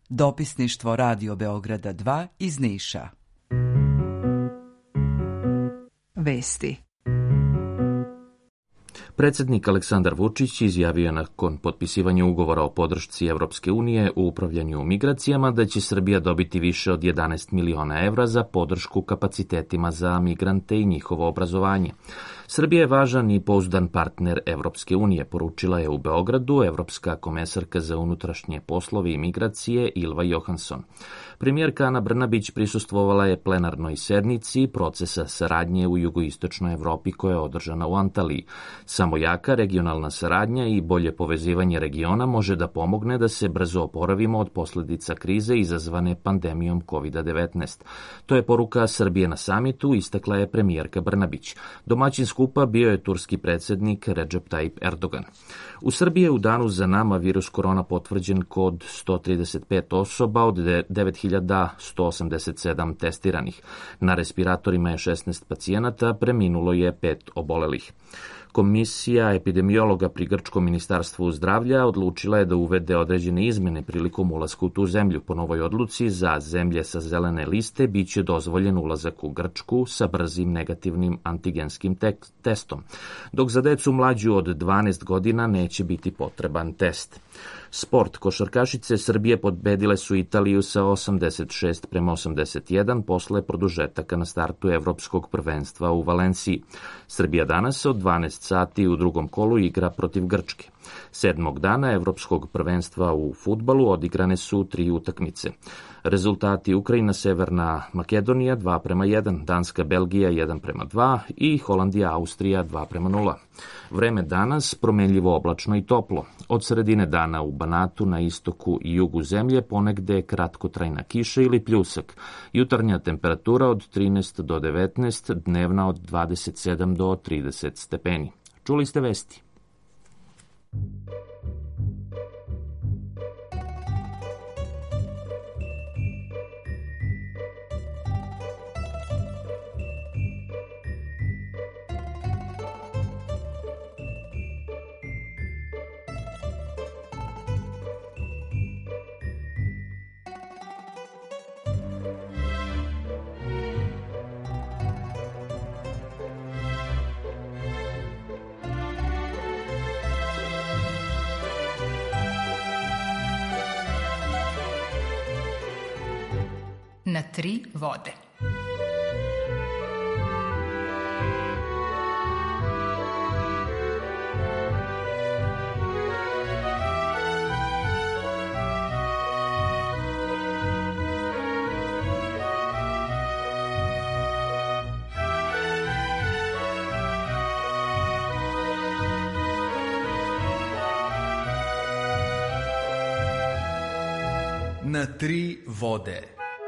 Dopisništvo Radio Beograda 2 iz Niša. Vesti. Predsjednik Aleksandar Vučić izjavio je nakon potpisivanja ugovora o podršci Evropske unije u upravljanju migracijama da će Srbija dobiti više od 11 miliona evra za podršku kapacitetima za migrante i njihovo obrazovanje. Srbija je važan i pouzdan partner Evropske unije, poručila je u Beogradu evropska komesarka za unutrašnje poslove i migracije Ylva Johansson. Premijerka Ana Brnabić prisustvovala je plenarnoj sednici procesa saradnje u jugoistočnoj Evropi koja je održana u Antaliji. Samo jaka regionalna saradnja i bolje povezivanje regiona može da pomogne da se brzo oporavimo od posljedica krize izazvane pandemijom COVID-19. To je poruka Srbije na samitu, istakla je premijerka Brnabić. Domaćin skupa bio je turski predsjednik Recep Tayyip Erdogan. U Srbiji je u danu za nama virus korona potvrđen kod 135 osoba od 9187 testiranih. Na respiratorima je 16 pacijenata, preminulo je 5 obolelih. Komisija epidemiologa pri Grčkom ministarstvu zdravlja odlučila je da uvede određene izmene prilikom ulaska u tu zemlju. Po novoj odluci za zemlje sa zelene liste biće dozvoljen ulazak u Grčku sa brzim negativnim antigenskim testom, dok za decu mlađu od 12 godina neće biti potreban test. Sport. Košarkašice Srbije pobedile su Italiju sa 86-81 posle produžetaka na startu Evropskog prvenstva u Valenciji. Srbija danas od 12 sati u drugom kolu igra protiv Grčke. 7. dana Evropskog prvenstva u fudbalu odigrane su 3 utakmice. Rezultati: Ukrajina, Severna Makedonija 2:1, Danska, Belgija 1:2 i Holandija, Austrija 2:0. Vreme danas promenljivo oblačno i toplo. Od sredine dana u Banatu na istoku i jugu zemlje ponegde kratkotrajna kiša ili pljusak. Jutarnja temperatura od 13 do 19, dnevna od 27 do 30 stepeni. Čuli ste vesti. Na 3 vode. Na 3 vode.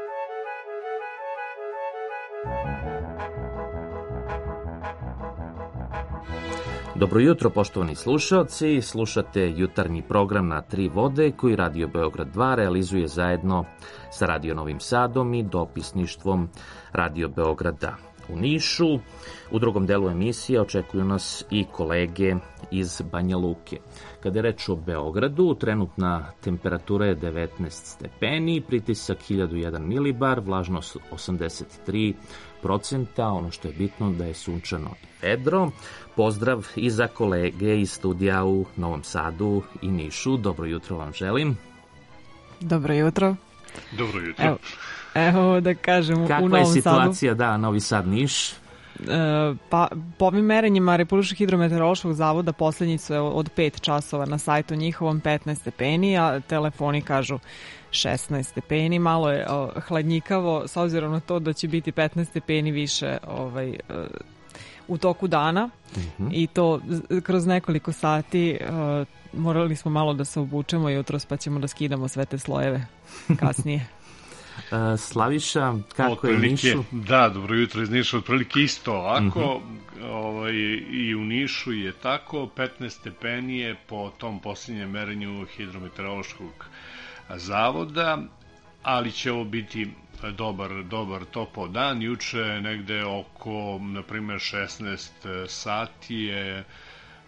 Dobro jutro, poštovani slušalci. Slušate jutarnji program Na 3 vode koji Radio Beograd 2 realizuje zajedno sa Radio Novim Sadom i dopisništvom Radio Beograda u Nišu. U drugom delu emisije očekuju nas i kolege iz Banja Luke. Kada je reč o Beogradu, trenutna temperatura je 19 stepeni, pritisak 1001 milibar, vlažnost 83%, ono što je bitno da je sunčano i vedro. Pozdrav i za kolege iz studija u Novom Sadu i Nišu. Dobro jutro vam želim. Dobro jutro. Dobro jutro. Evo da kažem, u Novom Sadu. Kakva je situacija, da, Novi Sad, Niš? Pa, po ovim merenjima Republičkog hidrometeorološkog zavoda poslednji su od 5 časova na sajtu njihovom 15 stepeni, a telefoni kažu 16 stepeni. Malo je hladnjikavo s obzirom na to da će biti 15 stepeni više u toku dana i to kroz nekoliko sati. Morali smo malo da se obučemo jutros, pa ćemo da skidamo sve te slojeve kasnije. Slaviša, kako je u Nišu? Da, dobro jutro iz Niša, otprilike isto ovako. I u Nišu je tako, 15 stepeni je po tom posljednjem merenju hidrometeorološkog zavoda, ali će ovo biti dobar topao dan. Juče negde oko, na primjer, 16 sati je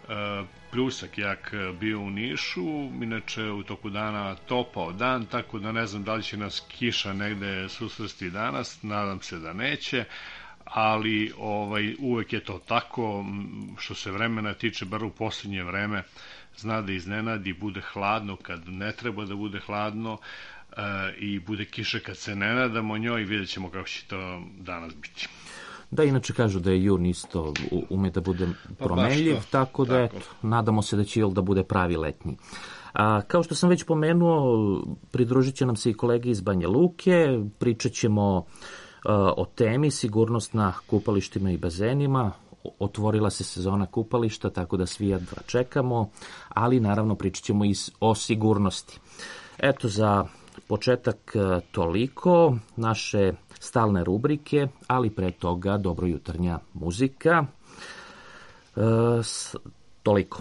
pljusak jak bio u Nišu, inače u toku dana topao dan, tako da ne znam da li će nas kiša negde susresti danas, nadam se da neće, ali uvek je to tako, što se vremena tiče, bar u posljednje vreme, zna da iznenadi, bude hladno kad ne treba da bude hladno i bude kiša kad se ne nadamo njoj, vidjet ćemo kako će to danas biti. Da, inače kažu da je jun isto ume da bude promenljiv, tako da eto, nadamo se da će jul da bude pravi letnji. Kao što sam već pomenuo, pridružit će nam se i kolege iz Banja Luke, pričat ćemo o temi sigurnost na kupalištima i bazenima. Otvorila se sezona kupališta, tako da svi jedva čekamo, ali naravno pričat ćemo i o sigurnosti. Eto, za početak toliko, naše stalne rubrike, ali pre toga dobrojutarnja muzika. Toliko.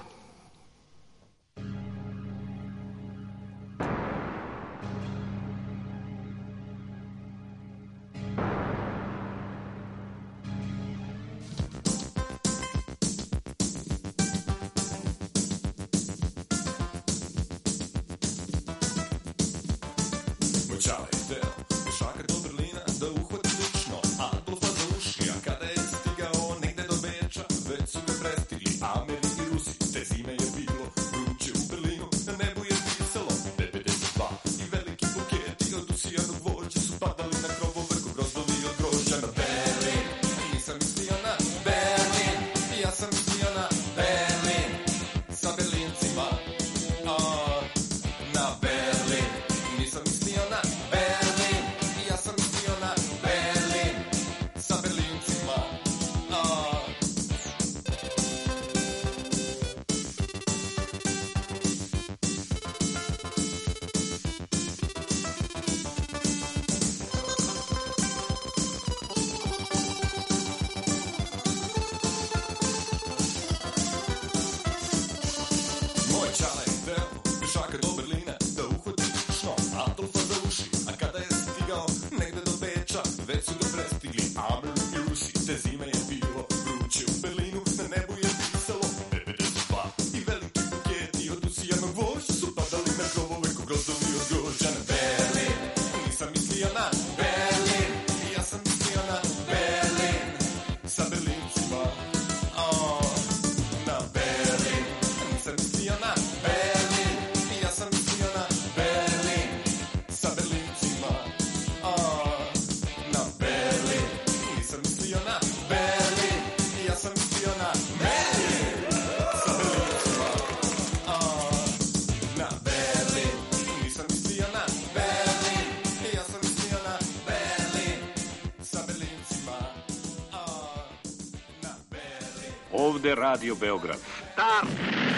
Ovde Radio Beograd. Start!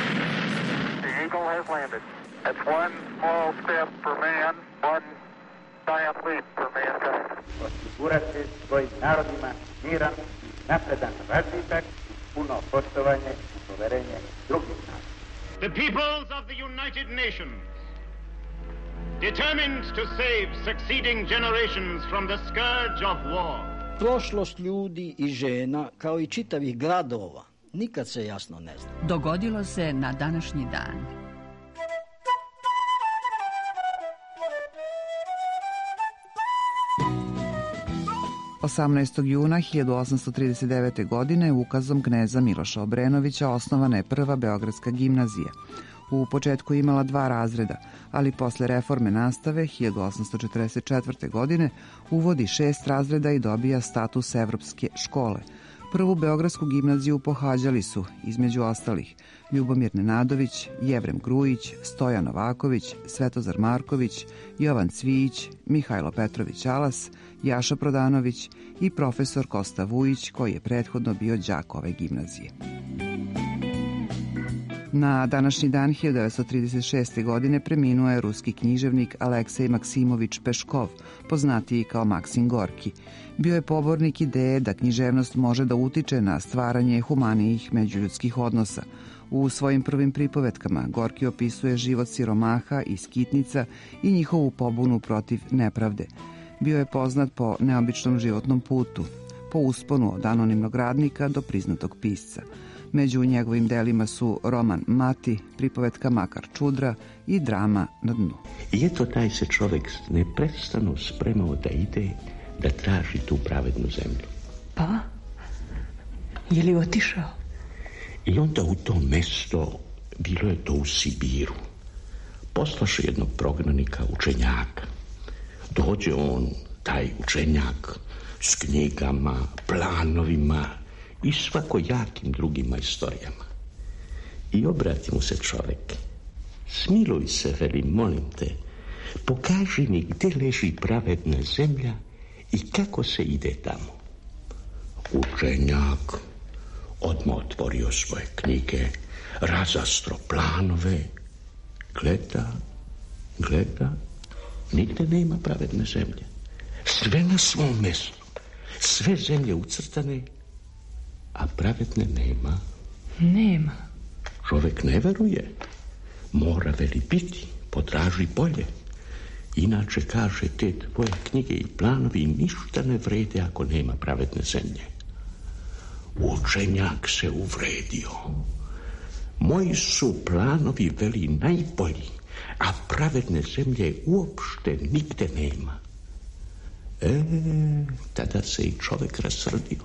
The Eagle has landed. That's one small step for man, one giant leap for mankind. Osigurati svojim narodima miran, napredan razvitak, puno poštovanje i poverenje drugih naroda. The peoples of the United Nations, determined to save succeeding generations from the scourge of war. Prošlost ljudi i žena, kao i čitavih gradova, nikad se jasno ne zna. Dogodilo se na današnji dan. Juna 1839. godine ukazom kneza Miloša Obrenovića osnovana je prva Beogradska gimnazija. U početku imala 2 razreda, ali posle reforme nastave 1844. godine uvodi 6 razreda i dobija status evropske škole. Prvu Beogradsku gimnaziju pohađali su, između ostalih, Ljubomir Nenadović, Jevrem Grujić, Stojan Novaković, Svetozar Marković, Jovan Cvijić, Mihajlo Petrović Alas, Jaša Prodanović i profesor Kosta Vujić, koji je prethodno bio đak ove gimnazije. Na današnji dan 1936. godine preminuo je ruski književnik Aleksej Maksimovič Peškov, poznatiji kao Maksim Gorki. Bio je pobornik ideje da književnost može da utiče na stvaranje humanijih međuljudskih odnosa. U svojim prvim pripovetkama Gorki opisuje život siromaha i skitnica i njihovu pobunu protiv nepravde. Bio je poznat po neobičnom životnom putu, po usponu od anonimnog radnika do priznatog pisca. Među njegovim delima su roman Mati, pripovetka Makar Čudra i drama Na dnu. I eto taj se čovjek neprestano spremao da ide, da traži tu pravednu zemlju. Pa? Je li otišao? I onda u to mesto, bilo je to u Sibiru, poslaše jednog prognanika, učenjaka. Dođe on, taj učenjak, s knjigama, planovima i svakojakim drugim istorijama. I obrati mu se čovjek. Smiluj se, veli, molim te, pokaži mi gdje leži pravedna zemlja i kako se ide tamo. Učenjak odmah otvorio svoje knjige, razastro planove, gleda, nigde nema pravedne zemlje. Sve na svom mjestu, sve zemlje ucrtane, a pravedne nema. Nema. Čovjek ne veruje. Mora, veli, biti, potraži bolje. Inače, kaže, te tvoje knjige i planovi ništa ne vrede ako nema pravedne zemlje. Učenjak se uvredio. Moji su planovi, veli, najbolji, a pravedne zemlje uopšte nigde nema. Tada se i čovjek rasrdio.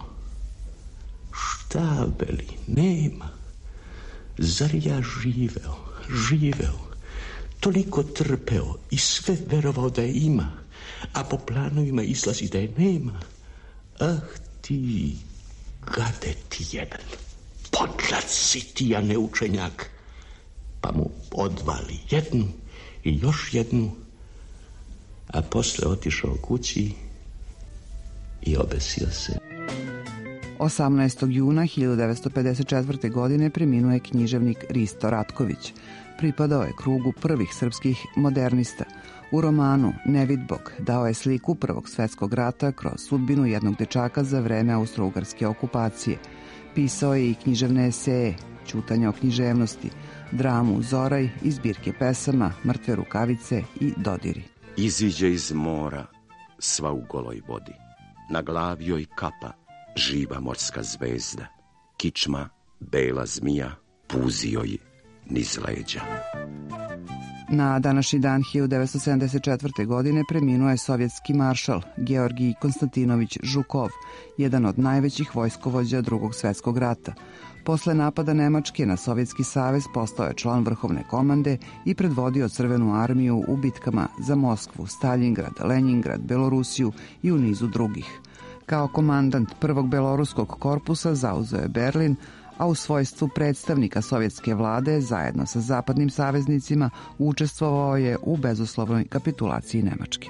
Šta, veli, nema? Zar ja živeo, toliko trpeo i sve verovao da je ima, a po planovima izlazi da je nema? Ah ti, gade ti jedan, podlac si ti, a ne učenjak. Pa mu odvali jednu i još jednu, a posle otišao kući i obesio se. 18. juna 1954. godine preminuo je književnik Risto Ratković. Pripadao je krugu prvih srpskih modernista. U romanu Nevidbog dao je sliku Prvog svjetskog rata kroz sudbinu jednog dečaka za vreme austro-ugarske okupacije. Pisao je i književne eseje, Ćutanja o književnosti, dramu Zoraj i zbirke pesama Mrtve rukavice i Dodiri. Iziđe iz mora sva u goloj vodi, na glavi joj kapa živa morska zvezda, kičma bela zmija puzi joj niz leđa. Na današnji dan 1974. godine preminuo je sovjetski maršal Georgij Konstantinović Žukov, jedan od najvećih vojskovođa Drugog svjetskog rata. Posle napada Nemačke na Sovjetski savez postao je član vrhovne komande i predvodio Crvenu armiju u bitkama za Moskvu, Staljingrad, Lenjingrad, Belorusiju i u nizu drugih. Kao komandant prvog beloruskog korpusa zauzeo je Berlin, a u svojstvu predstavnika sovjetske vlade zajedno sa zapadnim saveznicima učestvovao je u bezuslovnoj kapitulaciji Nemačke.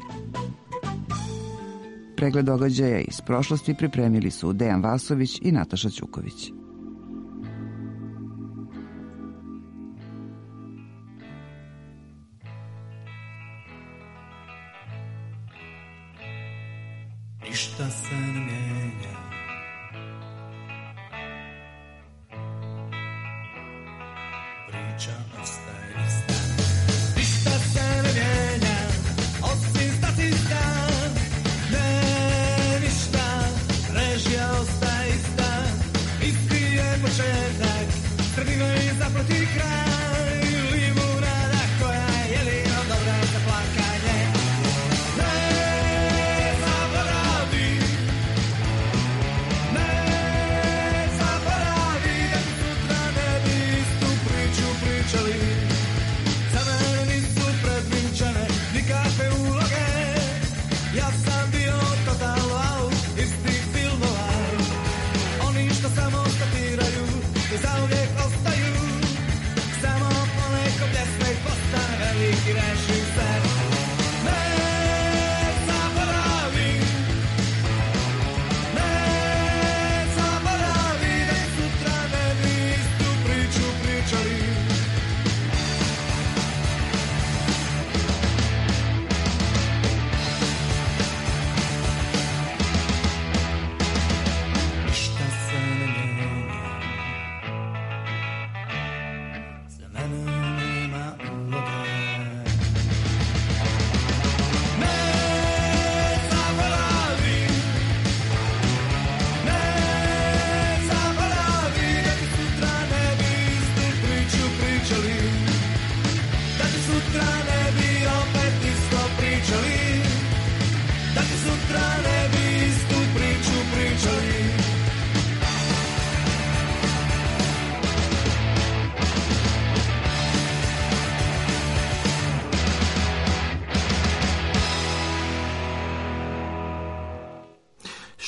Pregled događaja iz prošlosti pripremili su Dejan Vasović i Nataša Ćuković. Ništa se ne mijenja, priča ostaje ista. Ništa se ne mijenja, osim statista. Ne, ništa, režija ostaje ista. Isti je početak, sredina i zaproti kraj. Limunada koja je jedino dobra za plakanje. Pričali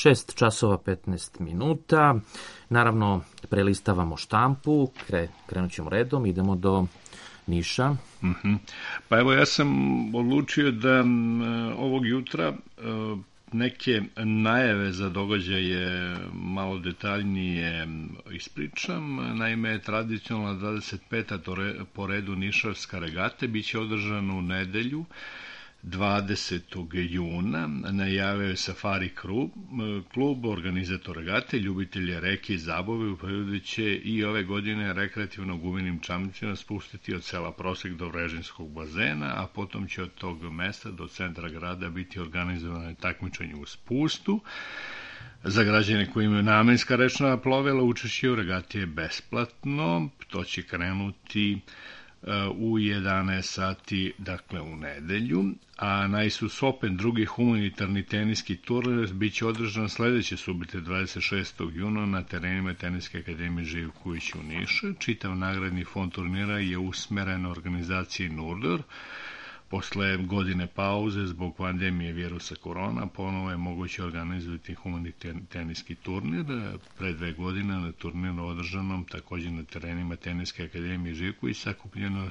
6 časova 15 minuta. Naravno, prelistavamo štampu, krenut ćemo redom, idemo do Niša. Pa evo, ja sam odlučio da ovog jutra neke najave za događaje malo detaljnije ispričam. Naime, tradicionalna 25. po redu Nišavska regate biće održana u nedelju 20. juna. Najavio je Safari klub, organizator regate, ljubitelje reke i zabave. U periodu će i ove godine rekreativno gumenim čamcima spustiti od sela Prosek do Vrežinskog bazena, a potom će od tog mesta do centra grada biti organizovano takmičenje u spustu. Za građane koji imaju namenska rečna plovila, učešće u regati je besplatno. To će krenuti u 11 sati, dakle u nedelju, a Najsus Open, drugi humanitarni teniski turnir, bit će održan sledeće subote 26. juna na terenima Teniske akademije Živković u Nišu. Čitav nagradni fond turnira je usmeren organizaciji Nurder. Posle godine pauze zbog pandemije virusa korona ponovo je moguće organizovati humanitarni teniski turnir. Pre 2 godine na turniru održanom takođe na terenima Teniske akademije Živković sakupljeno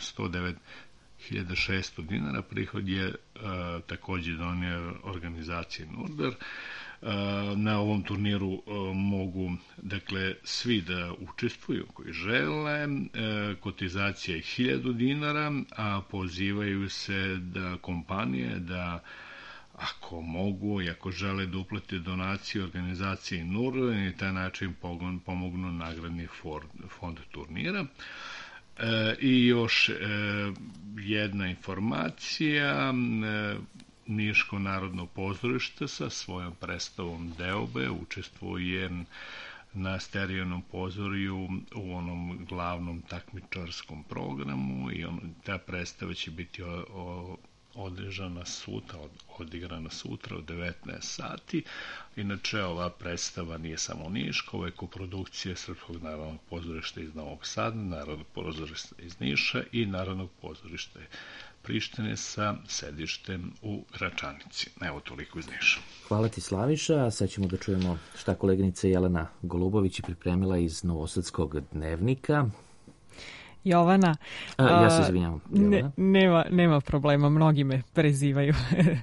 109.600 dinara. Prihod je takođe donio organizaciji Nurder. Na ovom turniru mogu, dakle, svi da učestvuju koji žele. Kotizacija je 1000 dinara, a pozivaju se da kompanije da ako mogu i ako žele da uplate donaciju organizaciji Nurder i na taj način pomognu nagradni fond turnira. I još jedna informacija. Niško narodno pozorište sa svojom predstavom Deobe učestvuje na Sterijanom pozorju u onom glavnom takmičarskom programu i ta predstava će biti odigrana sutra od 19 sati. Inače, ova predstava nije samo niška, ovo je koprodukcija Srpskog narodnog pozorišta iz Novog Sada, Narodnog pozorišta iz Niša i Narodnog pozorišta Prištine sa sedištem u Gračanici. Evo, toliko iz Niša. Hvala ti, Slaviša. Sad ćemo da čujemo šta koleginica Jelena Golubović je pripremila iz Novosadskog dnevnika. Jovana. Ja se izvinjam. Nema problema, mnogi me prezivaju.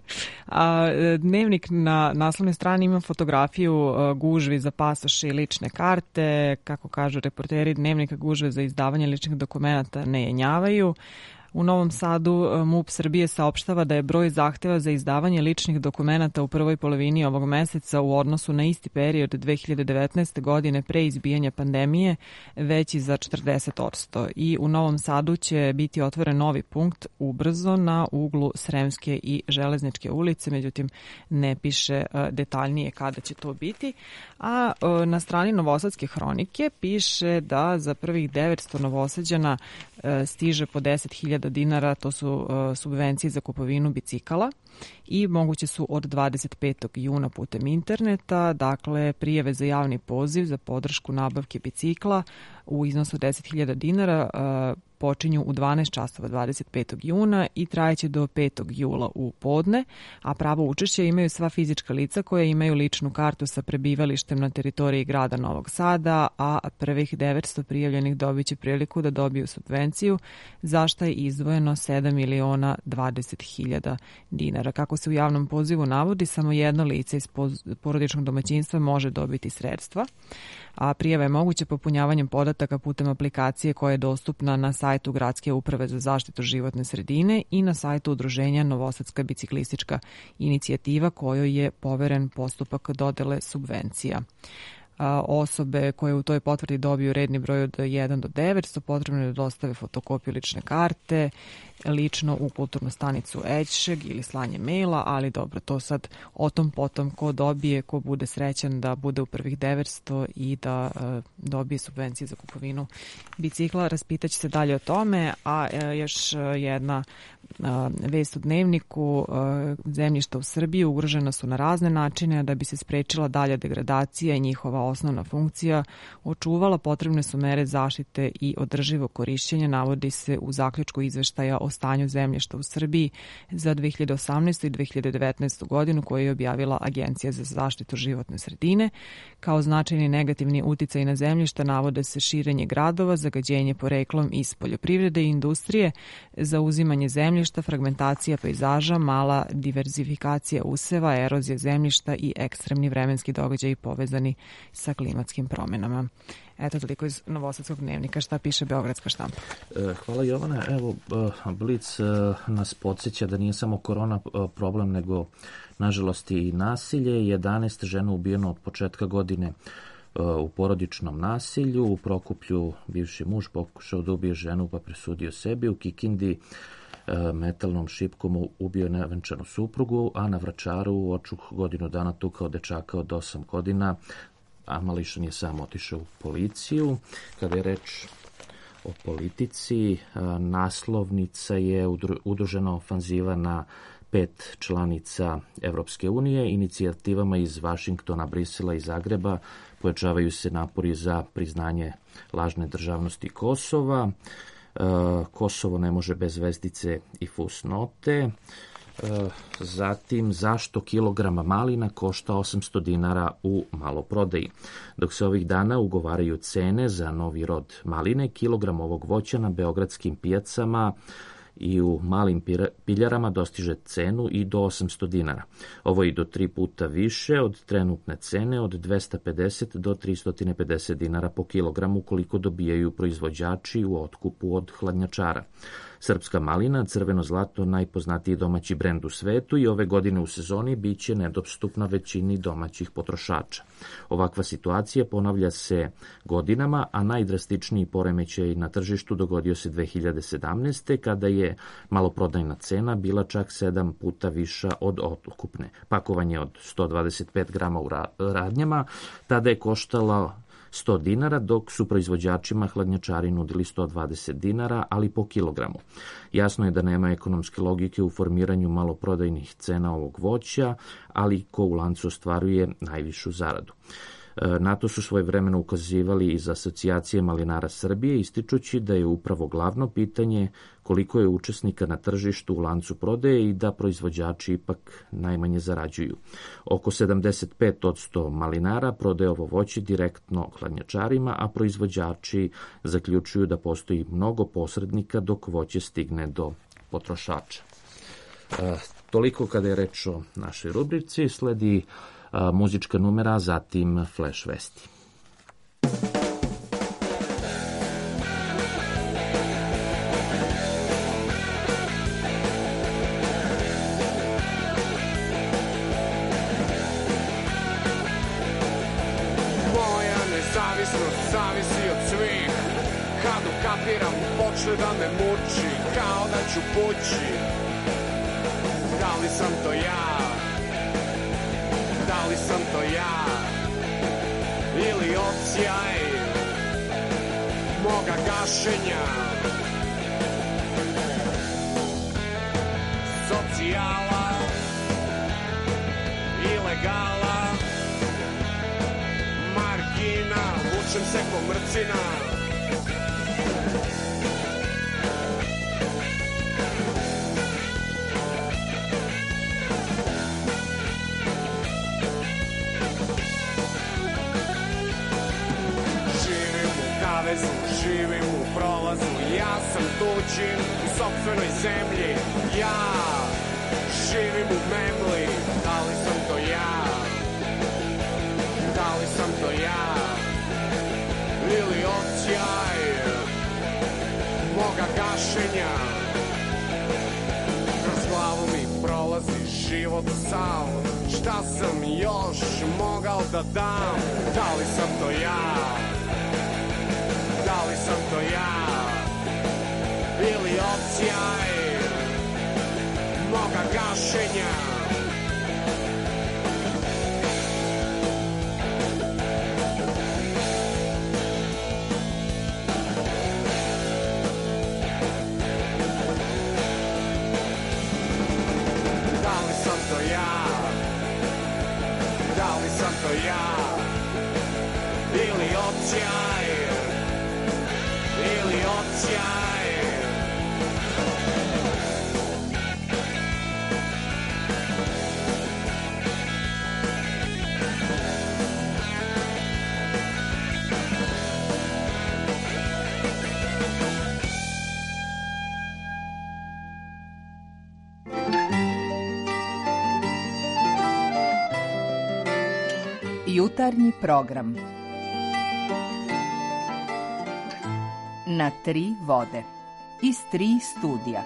Dnevnik na naslovnoj strani ima fotografiju gužvi za pasoše i lične karte. Kako kažu reporteri Dnevnika, gužve za izdavanje ličnih dokumenata ne jenjavaju. U Novom Sadu MUP Srbije saopštava da je broj zahteva za izdavanje ličnih dokumenata u prvoj polovini ovog meseca u odnosu na isti period 2019. godine pre izbijanja pandemije veći za 40%. I u Novom Sadu će biti otvoren novi punkt ubrzo na uglu Sremske i Železničke ulice, međutim ne piše detaljnije kada će to biti. A na strani Novosadske hronike piše da za prvih 900 Novosađana stiže po 10.000 dinara, to su subvencije za kupovinu bicikala i moguće su od 25. juna putem interneta. Dakle, prijave za javni poziv za podršku nabavke bicikla u iznosu 10.000 dinara počinju u 12 časova 25. juna i trajeće do 5. jula u podne, a pravo učešća imaju sva fizička lica koja imaju ličnu kartu sa prebivalištem na teritoriji grada Novog Sada, a prvih 900 prijavljenih dobit će priliku da dobiju subvenciju, za šta je izdvojeno 7.020.000 dinara. Kako se u javnom pozivu navodi, samo jedno lice iz porodičnog domaćinstva može dobiti sredstva, a prijava je moguća popunjavanjem podataka putem aplikacije koja je dostupna na sajtu Gradske uprave za zaštitu životne sredine i na sajtu udruženja Novosadska biciklistička inicijativa kojoj je poveren postupak dodele subvencija. Osobe koje u toj potvrdi dobiju redni broj od 1 do 900 potrebno je da dostave fotokopiju lične karte, lično u kulturnu stanicu Ećšeg ili slanje maila, ali dobro, to sad o tom potom ko dobije, ko bude srećan da bude u prvih 900 i da dobije subvencije za kupovinu bicikla. Raspitaće se dalje o tome, a još jedna vest u dnevniku. Zemljišta u Srbiji ugrožena su na razne načine da bi se sprečila dalja degradacija i njihova osnovna funkcija očuvala, potrebne su mere zaštite i održivog korišćenja, navodi se u zaključku izveštaja o stanju zemljišta u Srbiji za 2018. i 2019. godinu koju je objavila Agencija za zaštitu životne sredine. Kao značajni negativni uticaj na zemljišta navode se širenje gradova, zagađenje poreklom iz poljoprivrede i industrije, zauzimanje zemljišta, fragmentacija pejzaža, mala diverzifikacija useva, erozija zemljišta i ekstremni vremenski događaji povezani sa klimatskim promenama. Eto, toliko iz Novosadskog dnevnika. Šta piše Beogradska štampa? Hvala, Jovana. Evo, Blic nas podsjeća da nije samo korona problem, nego nažalost i nasilje. 11 žena ubijeno od početka godine u porodičnom nasilju. U Prokuplju bivši muž pokušao da ubije ženu pa presudio sebi. U Kikindi metalnom šipkom ubio nevenčanu suprugu, a na Vračaru u Očuh godinu dana tukao dečaka od 8 godina, a Mališan je sam otišao u policiju. Kada je reč o politici, naslovnica je udružena ofanziva na 5 članica Evropske unije. Inicijativama iz Vašingtona, Brisela i Zagreba pojačavaju se napori za priznanje lažne državnosti Kosova. Kosovo ne može bez zvezdice i fusnote. Zatim, zašto kilograma malina košta 800 dinara u maloprodaji? Dok se ovih dana ugovaraju cene za novi rod maline, kilogram ovog voća na beogradskim pijacama i u malim piljarama dostiže cenu i do 800 dinara. Ovo je i do 3 puta više od trenutne cene od 250 do 350 dinara po kilogramu koliko dobijaju proizvođači u otkupu od hladnjačara. Srpska malina, crveno zlato, najpoznatiji domaći brend u svetu i ove godine u sezoni biće nedostupna većini domaćih potrošača. Ovakva situacija ponavlja se godinama, a najdrastičniji poremećaj na tržištu dogodio se 2017. kada je maloprodajna cena bila čak 7 puta viša od otkupne. Pakovanje od 125 grama u radnjama tada je koštalo 100 dinara, dok su proizvođačima hladnjačari nudili 120 dinara, ali po kilogramu. Jasno je da nema ekonomske logike u formiranju maloprodajnih cena ovog voća, ali ko u lancu ostvaruje najvišu zaradu. Na to su svojevremeno ukazivali iz Asocijacije malinara Srbije, ističući da je upravo glavno pitanje koliko je učesnika na tržištu u lancu prodaje i da proizvođači ipak najmanje zarađuju. Oko 75% malinara prodaje ovo voće direktno hladnjačarima, a proizvođači zaključuju da postoji mnogo posrednika dok voće stigne do potrošača. Toliko kada je reč o našoj rubrici, sledi muzička numera, zatim Flash vesti. Moja nezavisnost zavisi od svih. Kad ukapiram, počne da me muči, kao da ću pući. Da li sam to ja? Da li sam to ja ili odsjaj moga gašenja? Socijala, ilegala, margina, vučem se ko mrcina. Živim u prolazu, ja sam tuđin u sopstvenoj zemlji. Ja živim u memli, da li sam to ja? Da li sam to ja? Ili odsjaj moga gašenja? Kroz glavu mi prolazi život sav, šta sam još mogao da dam? Da li sam to ja? Da li sam to ja ili odsjaj moga gašenja? Da li sam to ja? Da li sam to ja ili očaj, ili očaj. Jutarnji program na 3 vode iz 3 studija.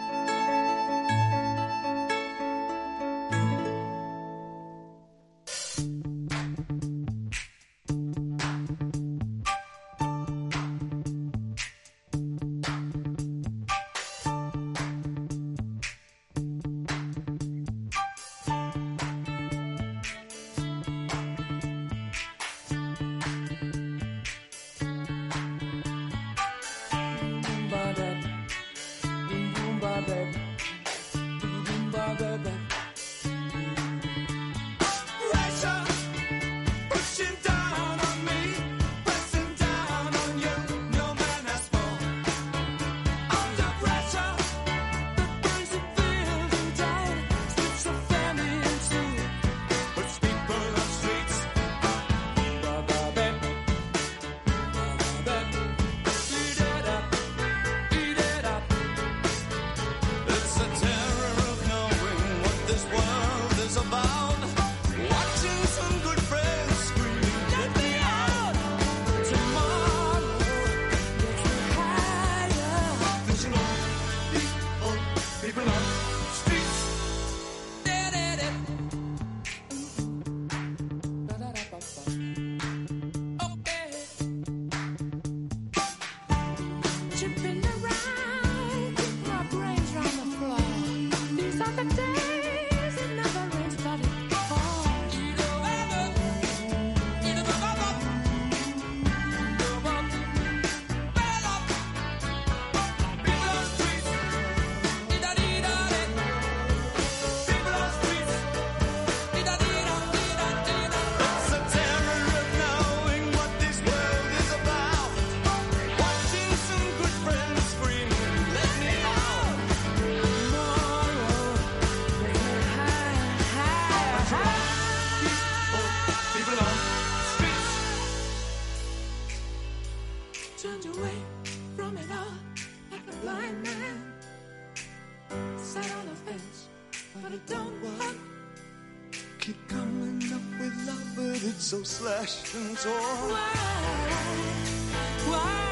So slashed and torn. Why?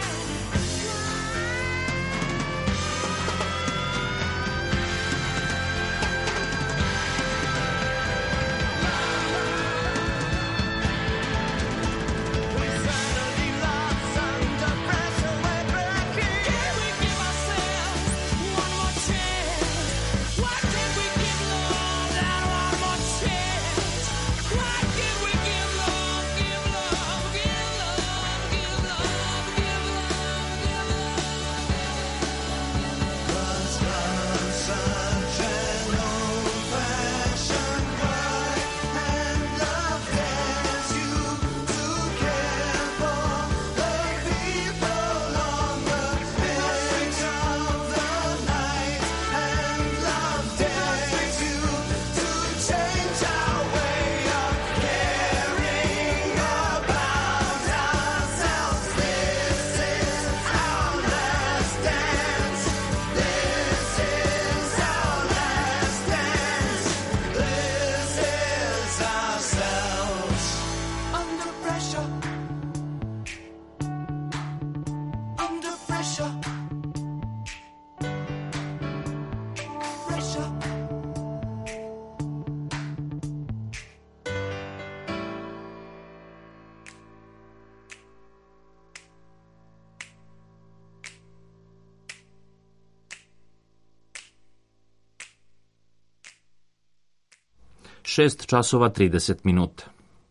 Šest časova 30 minuta.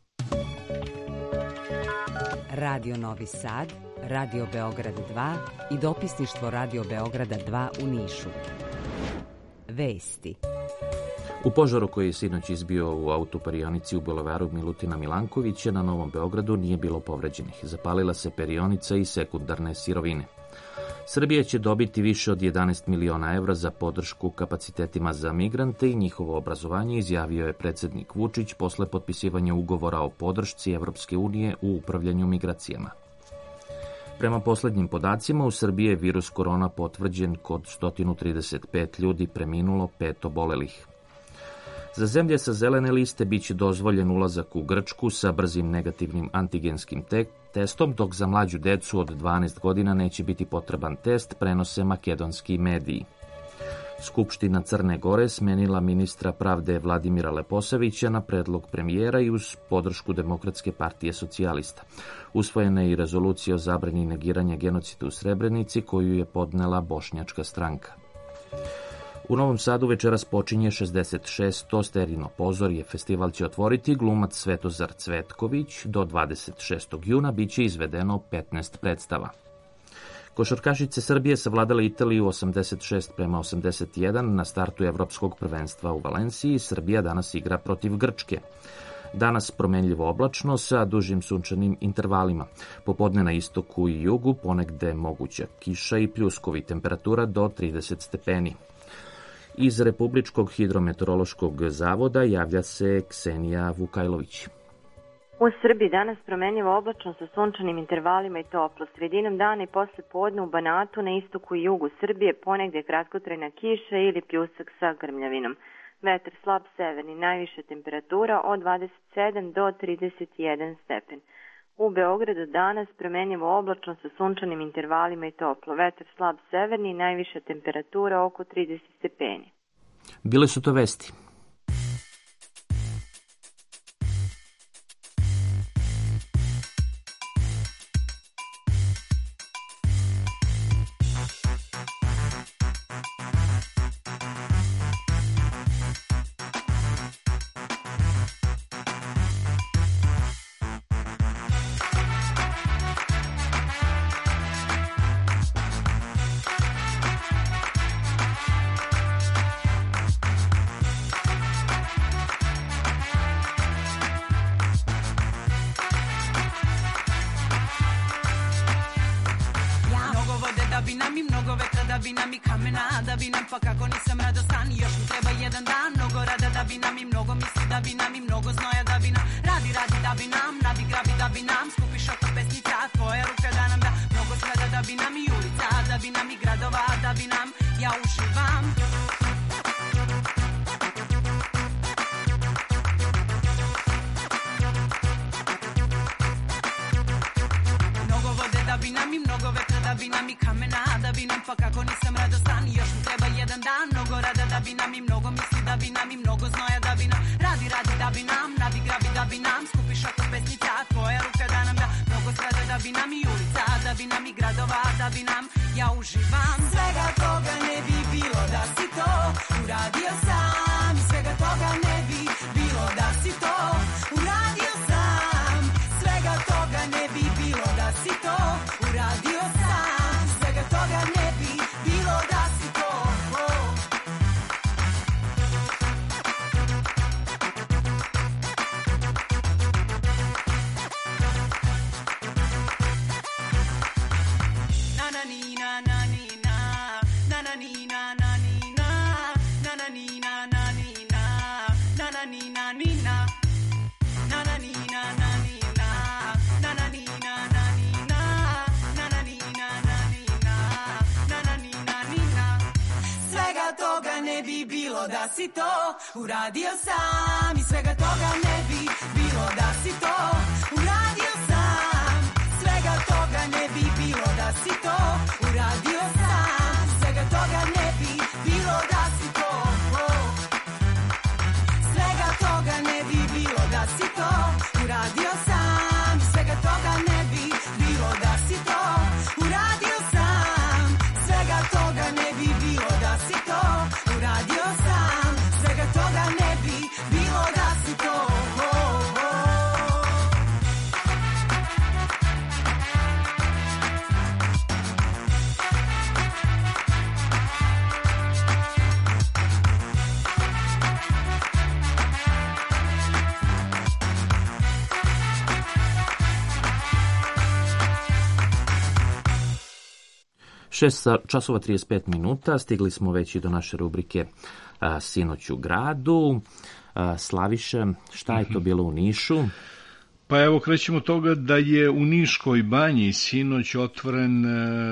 Radio Novi Sad, Radio Beograd 2 i dopisništvo Radio Beograda 2 u Nišu. Vesti. U požaru koji je sinoć izbio u autoperionici u Bulevaru Milutina Milankovića na Novom Beogradu nije bilo povređenih. Zapalila se perionica i sekundarne sirovine. Srbija će dobiti više od 11 miliona evra za podršku kapacitetima za migrante i njihovo obrazovanje, izjavio je predsjednik Vučić posle potpisivanja ugovora o podršci Evropske unije u upravljanju migracijama. Prema poslednjim podacima, u Srbiji je virus korona potvrđen kod 135 ljudi, preminulo 5 obolelih. Za zemlje sa zelene liste biće dozvoljen ulazak u Grčku sa brzim negativnim antigenskim testom, dok za mlađu decu od 12 godina neće biti potreban test, prenose makedonski mediji. Skupština Crne Gore smenila ministra pravde Vladimira Leposavića na predlog premijera i uz podršku Demokratske partije socijalista. Usvojena je i rezolucija o zabrani negiranja genocida u Srebrenici koju je podnela Bošnjačka stranka. U Novom Sadu večeras počinje 66. Sterino pozorje. Festival će otvoriti glumac Svetozar Cvetković. Do 26. juna biće izvedeno 15 predstava. Košarkašice Srbije savladale Italiju 86-81 na startu Evropskog prvenstva u Valenciji. Srbija danas igra protiv Grčke. Danas promenljivo oblačno sa dužim sunčanim intervalima. Popodne na istoku i jugu ponegde moguća kiša i pljuskovi, temperatura do 30 stepeni. Iz Republičkog hidrometeorološkog zavoda javlja se Ksenija Vukajlović. U Srbiji danas promenljivo oblačno sa sunčanim intervalima i toplo. Sredinom dana i posle podne u Banatu, na istoku i jugu Srbije ponegde kratkotrajna kiša ili pljusak sa grmljavinom. Vetar slab severni, najviša temperatura od 27 do 31 stepen. U Beogradu danas promenljivo oblačno sa sunčanim intervalima i toplo. Vetar slab severni, najviša temperatura oko 30 stepeni. Bile su to vesti. Da si to uradio sam i svega toga ne bi bilo da si to uradio sam, svega toga ne bi bilo da si to uradio sam, svega toga ne bi bilo da si to, svega toga ne bi bilo da si to uradio sam, svega toga ne bi bilo da si to uradio sam, svega toga ne bi bilo da si to uradio sam, svega toga ne bi bilo 6:35, stigli smo već i do naše rubrike Sinoć u gradu. Slaviša, šta je to bilo u Nišu? Pa evo, krećemo od toga da je u Niškoj banji sinoć otvoren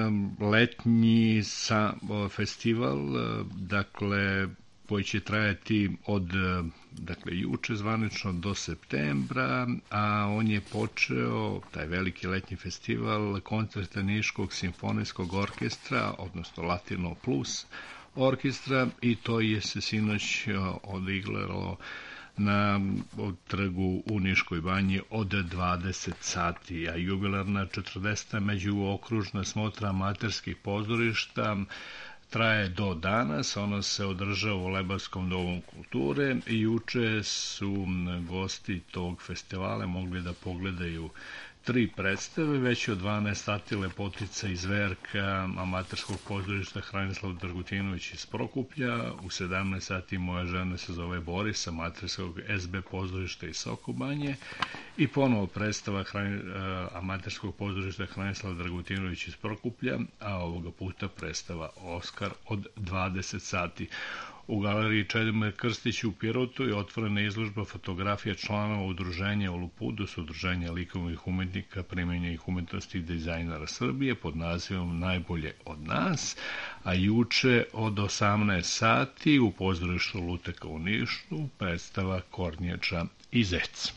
letnji festival, dakle, koji će trajati od juče zvanično do septembra, a on je počeo, taj veliki letnji festival, koncerta Niškog simfonijskog orkestra, odnosno Latino Plus orkestra, i to je se sinoć odigralo na trgu u Niškoj banji od 20 sati, a jubilarna 40. međuokružna smotra amaterskih pozorišta traje do danas. Ona se održava u Lebarskom domu kulture i juče su gosti tog festivala mogli da pogledaju 3 predstave, već od 12 sati Lepotica i zverka amaterskog pozorišta Hranislav Dragutinović iz Prokuplja, u 17 sati Moja žena se zove Boris amaterskog SB pozorišta iz Sokobanje i ponovo predstava amaterskog pozorišta Hranislav Dragutinović iz Prokuplja, a ovoga puta predstava Oskar od 20 sati. U galeriji Čedomir Krstić u Pirotu je otvorena izložba fotografija članova udruženja Olupudus, udruženja likovnih umetnika, primenjenih umetnosti i dizajnera Srbije pod nazivom Najbolje od nas, a juče od 18 sati u pozorištu Luteka u Nišu predstava Kornjača i Zec.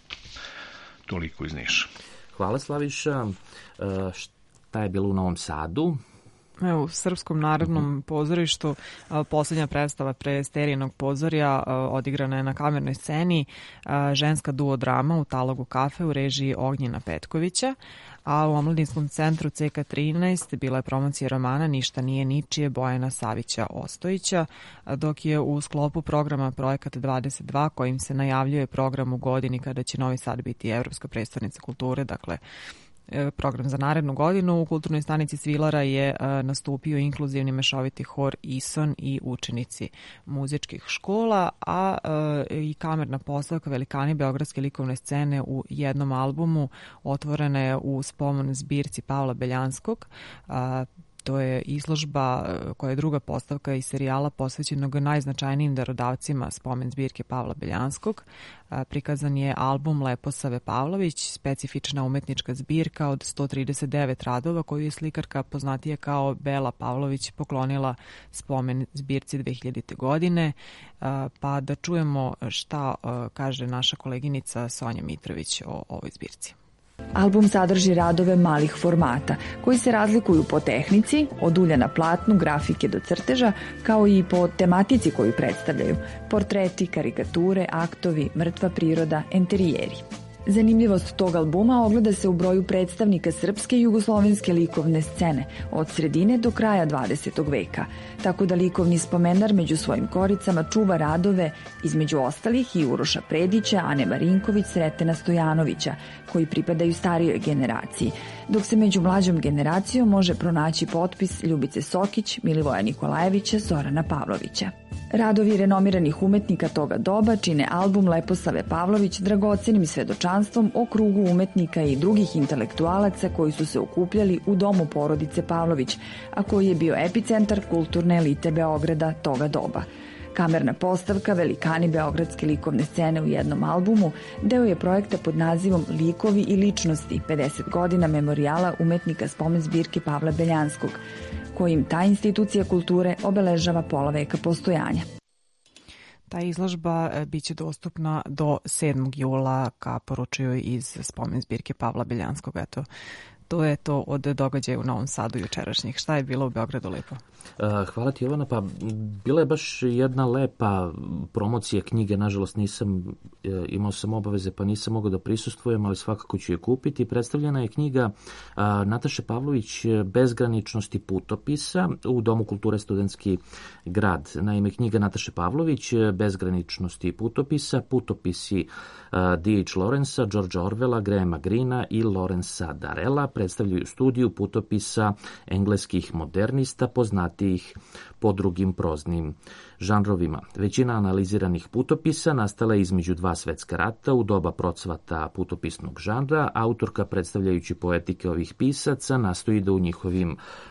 Toliko iz Niša. Hvala, Slaviša. Šta je bilo u Novom Sadu? Evo, u Srpskom narodnom pozorištu posljednja predstava pre Sterijinog pozorja odigrana je na kamernoj sceni ženska duo drama u Talogu kafe u režiji Ognjena Petkovića, a u Omladinskom centru CK13 bila je promocija romana Ništa nije ničije Bojana Savića Ostojića, dok je u sklopu programa Projekat 22 kojim se najavljuje program u godini kada će Novi Sad biti Evropska predstavnica kulture, dakle program za narednu godinu, u kulturnoj stanici Svilara je nastupio inkluzivni mešoviti hor Ison i učenici muzičkih škola, a i kamerna postavka Velikani beogradske likovne scene u jednom albumu otvorena je u spomen zbirci Pavla Beljanskog. To je izložba koja je druga postavka iz serijala posvećenog najznačajnijim darodavcima spomen zbirke Pavla Beljanskog. Prikazan je album Leposave Pavlović, specifična umetnička zbirka od 139 radova koju je slikarka poznatija kao Bela Pavlović poklonila spomen zbirci 2000. godine. Pa da čujemo šta kaže naša koleginica Sonja Mitrović o ovoj zbirci. Album sadrži radove malih formata, koji se razlikuju po tehnici, od ulja na platnu, grafike do crteža, kao i po tematici koju predstavljaju, portreti, karikature, aktovi, mrtva priroda, enterijeri. Zanimljivost tog albuma ogleda se u broju predstavnika srpske i jugoslovenske likovne scene od sredine do kraja 20. veka, tako da likovni spomenar među svojim koricama čuva radove između ostalih i Uroša Predića, Ane Marinković, Sretena Stojanovića, koji pripadaju starijoj generaciji, dok se među mlađom generacijom može pronaći potpis Ljubice Sokić, Milivoja Nikolajevića, Zorana Pavlovića. Radovi renomiranih umetnika toga doba čine album Leposave Pavlović dragocenim svedočanstvom o krugu umetnika i drugih intelektualaca koji su se okupljali u domu porodice Pavlović, a koji je bio epicentar kulturne elite Beograda toga doba. Kamerna postavka Velikani beogradske likovne scene u jednom albumu deo je projekta pod nazivom Likovi i ličnosti 50 godina memorijala umetnika spomen zbirke Pavla Beljanskog, kojim ta institucija kulture obeležava pola veka postojanja. Ta izložba biće dostupna do 7. jula, ka poručuju iz spomen zbirke Pavla Beljanskog. Eto, to je to od događaja u Novom Sadu jučerašnjih. Šta je bilo u Beogradu lepo? Hvala ti, Jovana. Pa bila je baš jedna lepa promocija knjige. Nažalost imao sam obaveze pa nisam mogao da prisustvujem, ali svakako ću je kupiti. Predstavljena je knjiga Nataše Pavlović Bezgraničnosti putopisa u Domu kulture Studentski grad. Naime, knjiga Nataše Pavlović Bezgraničnosti putopisa, putopisi D.H. Lawrencea, Georgea Orwella, Grahama Greena i Lawrencea Darrella predstavljaju studiju putopisa engleskih modernista poznatijih po drugim proznim žanrovima. Većina analiziranih putopisa nastala je između 2 svetska rata u doba procvata putopisnog žanra. Autorka, predstavljajući poetike ovih pisaca, nastoji da u njihovim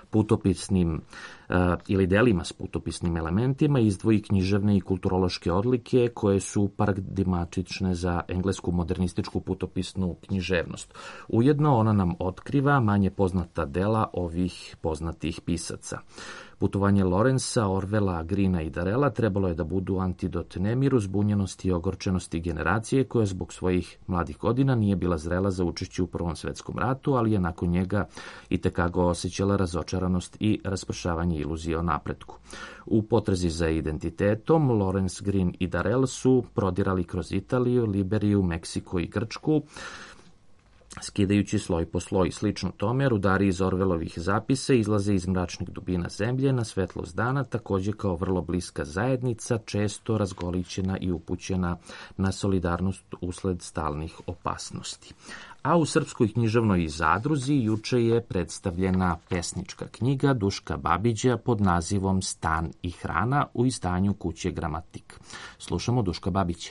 putopisnim ili delima s putopisnim elementima, izdvoji književne i kulturološke odlike koje su paradigmatične za englesku modernističku putopisnu književnost. Ujedno ona nam otkriva manje poznata dela ovih poznatih pisaca. Putovanje Lorensa, Orvela, Greena i Darela trebalo je da budu antidot nemiru, zbunjenosti i ogorčenosti generacije koja zbog svojih mladih godina nije bila zrela za učešće u Prvom svetskom ratu, ali je nakon njega itekako osjećala razočaranost i raspršavanje iluzije o napretku. U potrazi za identitetom, Lawrence, Green i Darel su prodirali kroz Italiju, Liberiju, Meksiko i Grčku, skidajući sloj po sloj. Slično tome, rudari iz Orvelovih zapisa izlaze iz mračnih dubina zemlje na svetlost dana, takođe kao vrlo bliska zajednica, često razgolićena i upućena na solidarnost usled stalnih opasnosti. A u Srpskoj književnoj zadruzi juče je predstavljena pesnička knjiga Duška Babića pod nazivom Stan i hrana u izdanju kuće Gramatik. Slušamo Duška Babića.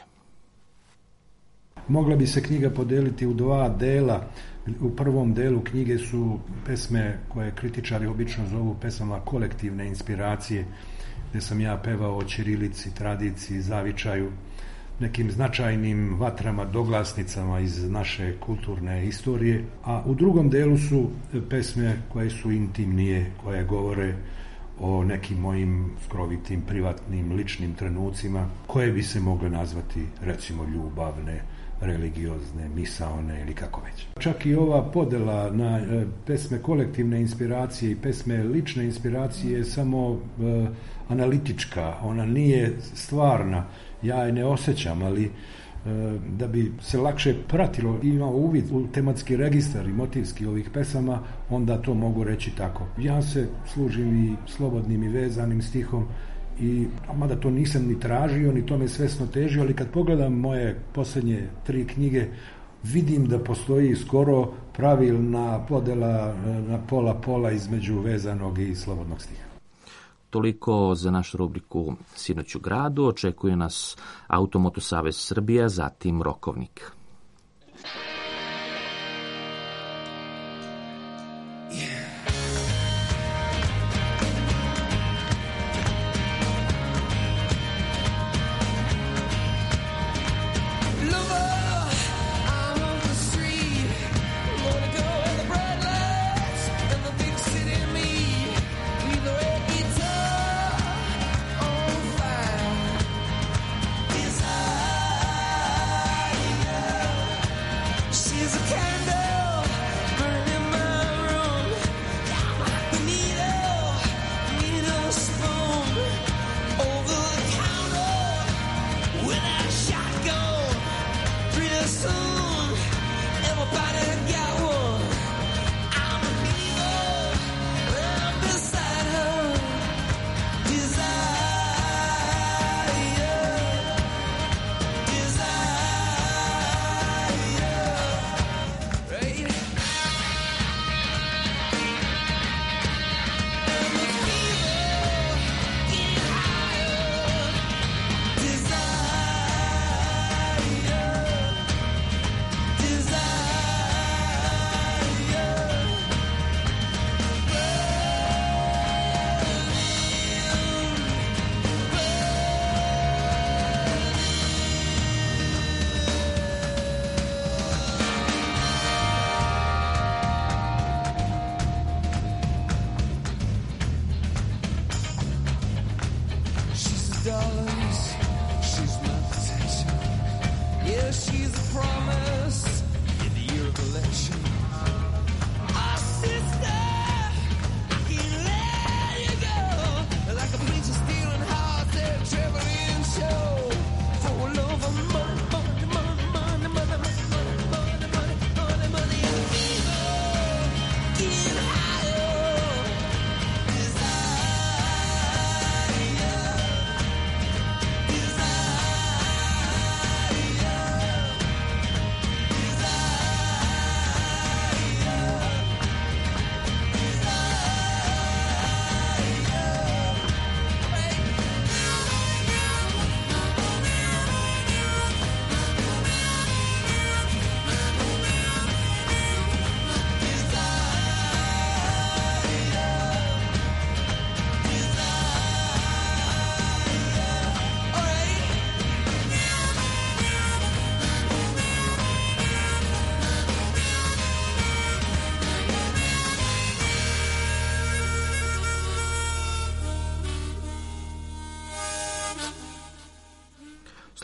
Mogla bi se knjiga podeliti u dva dela. U prvom delu knjige su pesme koje kritičari obično zovu pesama kolektivne inspiracije, gde sam ja pevao o ćirilici, tradiciji, zavičaju, nekim značajnim vatrama, doglasnicama iz naše kulturne istorije. A u drugom delu su pesme koje su intimnije, koje govore o nekim mojim skrovitim, privatnim, ličnim trenucima, koje bi se mogle nazvati, recimo, ljubavne, religiozne, misaone ili kako već. Čak i ova podela na pesme kolektivne inspiracije i pesme lične inspiracije je samo analitička, ona nije stvarna, ja je ne osjećam, ali da bi se lakše pratilo i imao uvid u tematski registar i motivski ovih pesama, onda to mogu reći tako. Ja se služim i slobodnim i vezanim stihom, i mada to nisam ni tražio, ni tome svesno težio, ali kad pogledam moje posljednje 3 knjige, vidim da postoji skoro pravilna podela na pola između vezanog i slobodnog stiha. Toliko za našu rubriku Sinoć u gradu. Očekuje nas Automoto Savez Srbija, zatim Rokovnik.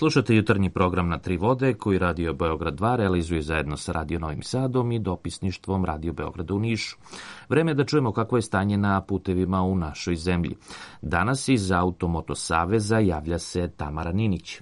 Slušate jutarnji program Na tri vode koji Radio Beograd 2 realizuje zajedno sa Radio Novim Sadom i dopisništvom Radio Beograda u Nišu. Vreme je da čujemo kakvo je stanje na putevima u našoj zemlji. Danas iz Automoto Saveza javlja se Tamara Ninić.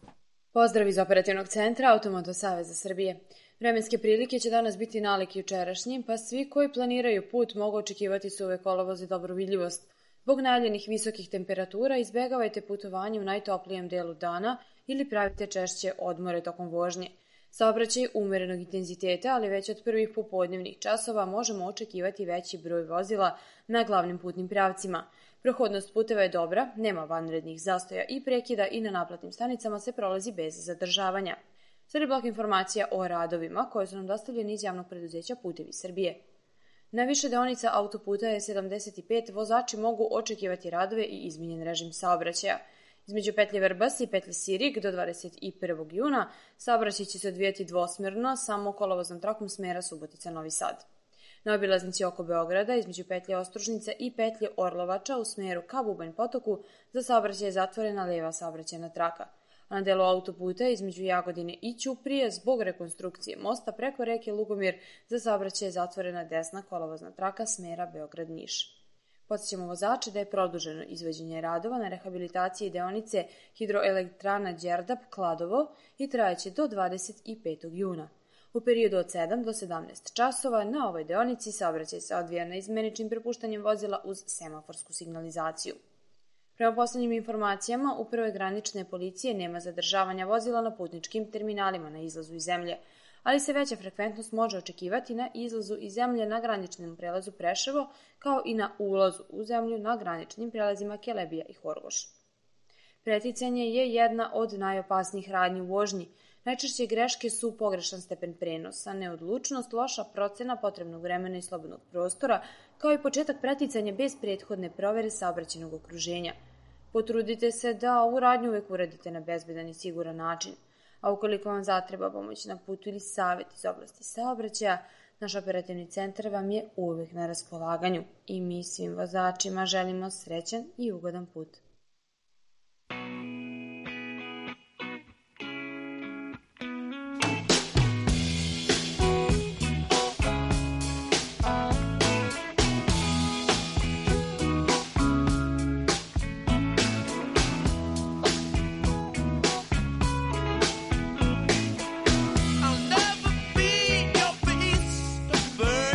Pozdrav iz operativnog centra Automoto Saveza Srbije. Vremenske prilike će danas biti nalik jučerašnjim, pa svi koji planiraju put mogu očekivati suve kolovoz i dobru vidljivost. Zbog najavljenih visokih temperatura izbegavajte putovanje u najtoplijem delu dana ili pravite češće odmore tokom vožnje. Saobraćaj umerenog intenziteta, ali već od prvih popodnevnih časova možemo očekivati veći broj vozila na glavnim putnim pravcima. Prohodnost puteva je dobra, nema vanrednih zastoja i prekida i na naplatnim stanicama se prolazi bez zadržavanja. Sledi blok informacija o radovima koje su nam dostavljeni iz javnog preduzeća Putevi Srbije. Na više deonica autoputa je 75, vozači mogu očekivati radove i izmenjen režim saobraćaja. Između petlje Vrbas i petlje Sirig do 21. juna saobraćaj će se odvijati dvosmerno samo kolovoznom trakom smera Subotica-Novi Sad. Na obilaznici oko Beograda između petlje Ostružnica i petlje Orlovača u smeru ka Bubanj Potoku za saobraćaj je zatvorena leva saobraćajna traka. A na delu autoputa između Jagodine i Ćuprije zbog rekonstrukcije mosta preko reke Lugomir za saobraćaj je zatvorena desna kolovozna traka smera Beograd-Niš. Podsjećamo vozače da je produženo izvođenje radova na rehabilitaciji deonice hidroelektrana Đerdap-Kladovo i trajeće do 25. juna. U periodu od 7 do 17 časova na ovoj deonici saobraćaj se odvija na izmeničnim prepuštanjem vozila uz semaforsku signalizaciju. Prema poslednjim informacijama, Uprave granične policije nema zadržavanja vozila na putničkim terminalima na izlazu iz zemlje, ali se veća frekventnost može očekivati na izlazu iz zemlje na graničnom prelazu Preševo, kao i na ulazu u zemlju na graničnim prelazima Kelebija i Horgoš. Preticanje je jedna od najopasnijih radnji u vožnji. Najčešće greške su pogrešan stepen prenosa, neodlučnost, loša procena potrebnog vremena i slobodnog prostora, kao i početak preticanja bez prethodne provere saobraćajnog okruženja. Potrudite se da ovu radnju uvek uradite na bezbedan i siguran način, a ukoliko vam zatreba pomoć na putu ili savjet iz oblasti saobraćaja, naš operativni centar vam je uvek na raspolaganju i mi svim vozačima želimo srećan i ugodan put.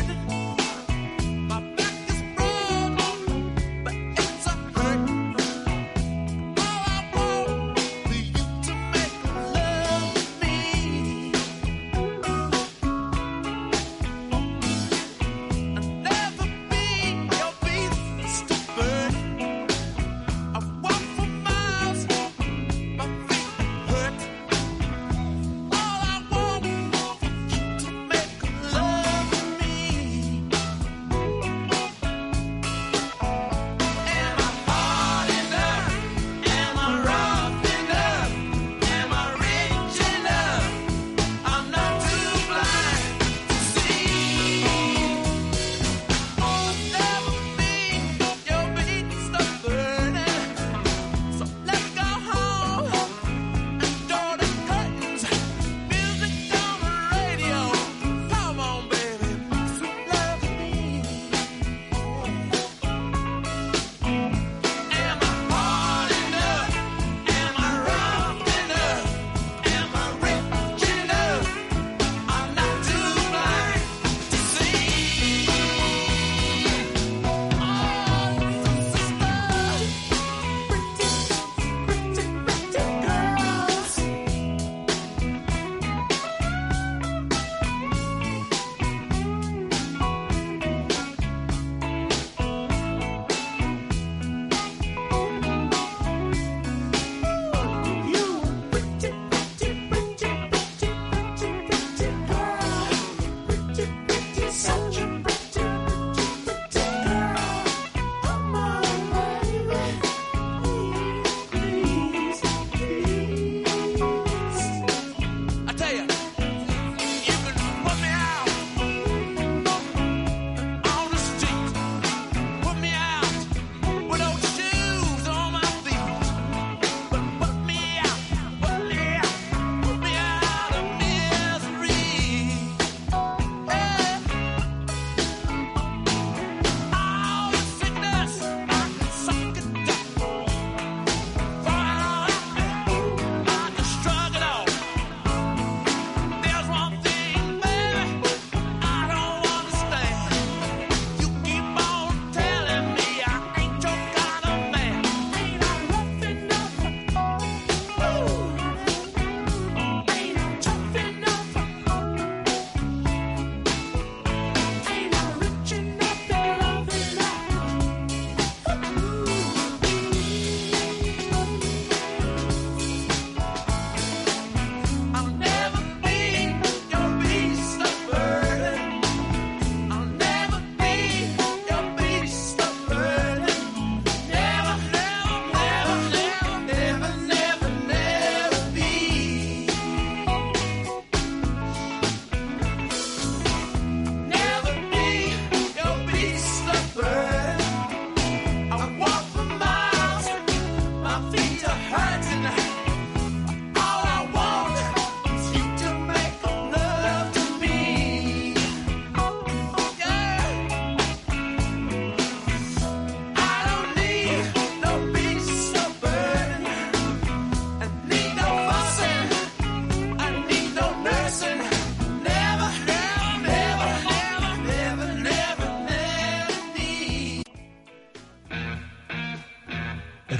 My back is broken, but it's a hurt.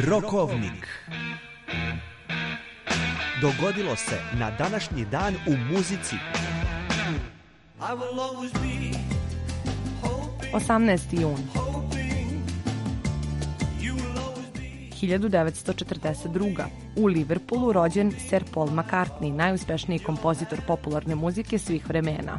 Rokovnik. Dogodilo se na današnji dan u muzici. 18. jun 1942. U Liverpoolu rođen Sir Paul McCartney, najuspešniji kompozitor popularne muzike svih vremena.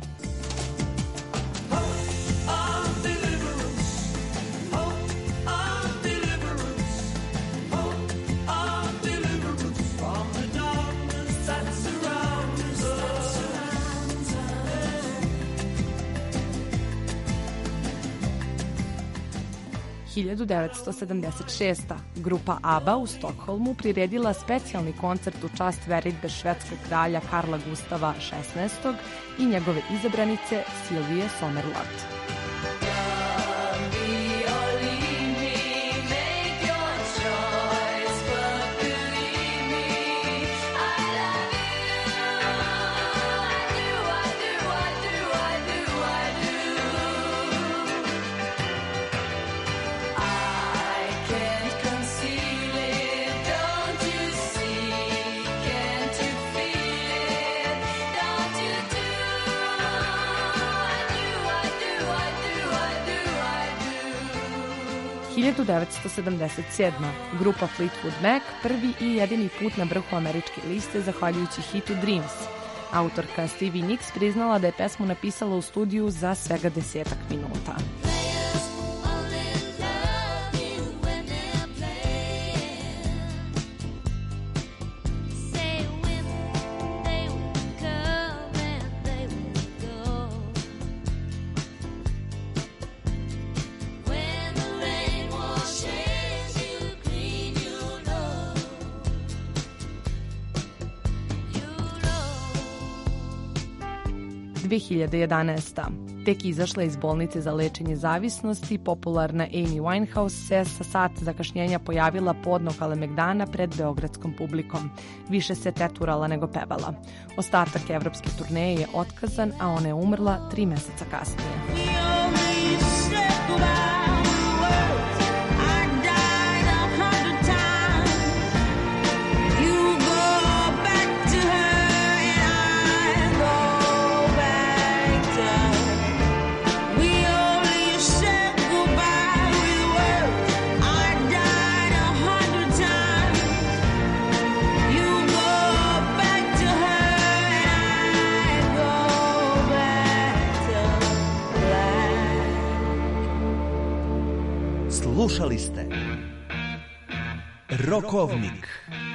– 1976. Grupa ABBA u Stokholmu priredila specijalni koncert u čast veritbe švedskog kralja Karla Gustava XVI i njegove izabranice Silvije Sommerlath. – 1977. Grupa Fleetwood Mac prvi i jedini put na vrhu američke liste zahvaljujući hitu Dreams. Autorka Stevie Nicks priznala da je pesmu napisala u studiju za svega 10 minuta. – 2011. Tek izašla iz bolnice za lečenje zavisnosti, popularna Amy Winehouse se sa sat zakašnjenja pojavila podno Kalemegdana pred beogradskom publikom. Više se teturala nego pevala. Ostatak evropske turneje je otkazan, a ona je umrla 3 meseca kasnije. Slušali ste Rokovnik.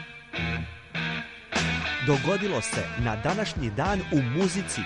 Dogodilo se na današnji dan u muzici.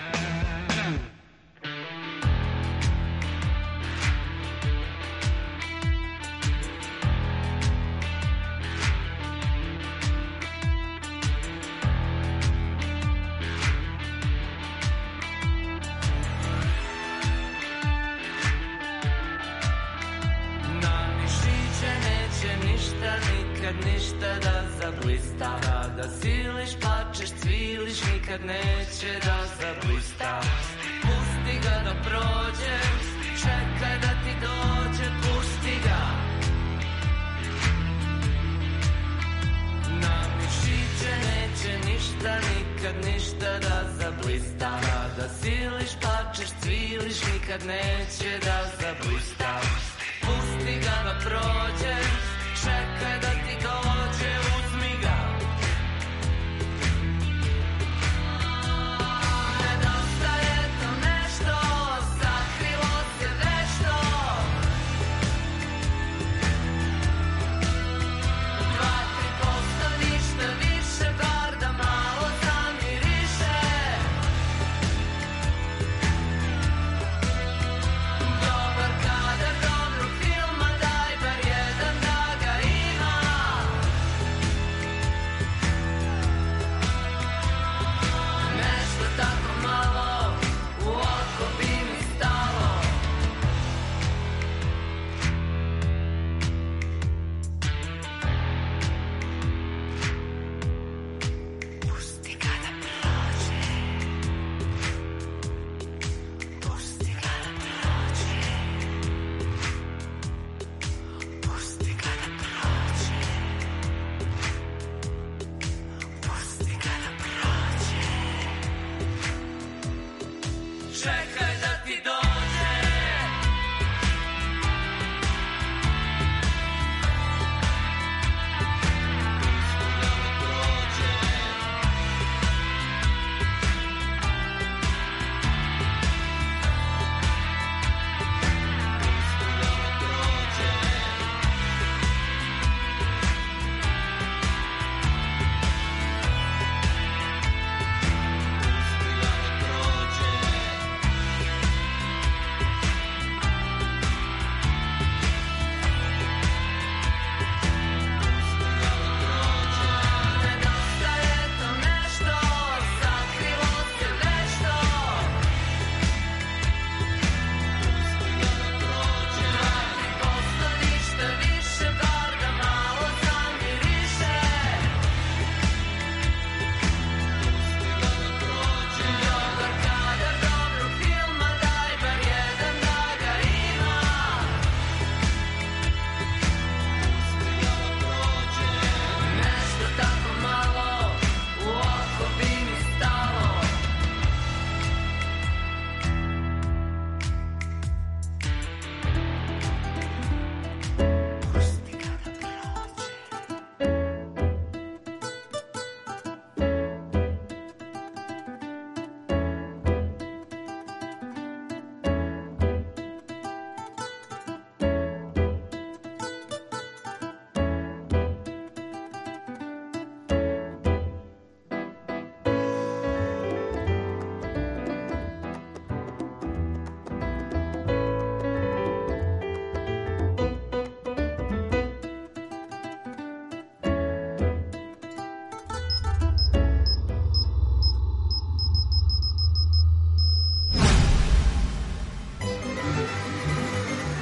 Dobar kad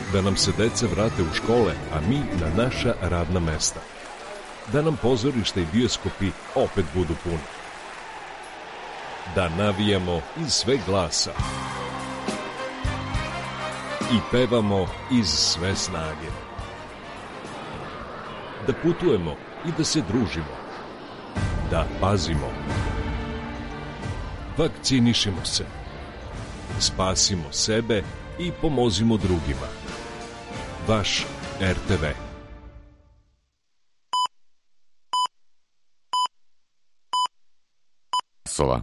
Da nam se deca vrate u škole, a mi na naša radna mesta. Da nam pozorišta i bioskopi opet budu puni. Da navijamo iz sve glasa. I pevamo iz sve snage. Da putujemo i da se družimo. Da pazimo. Vakcinišimo se. Spasimo sebe i pomozimo drugima. Vaš RTV. Sova.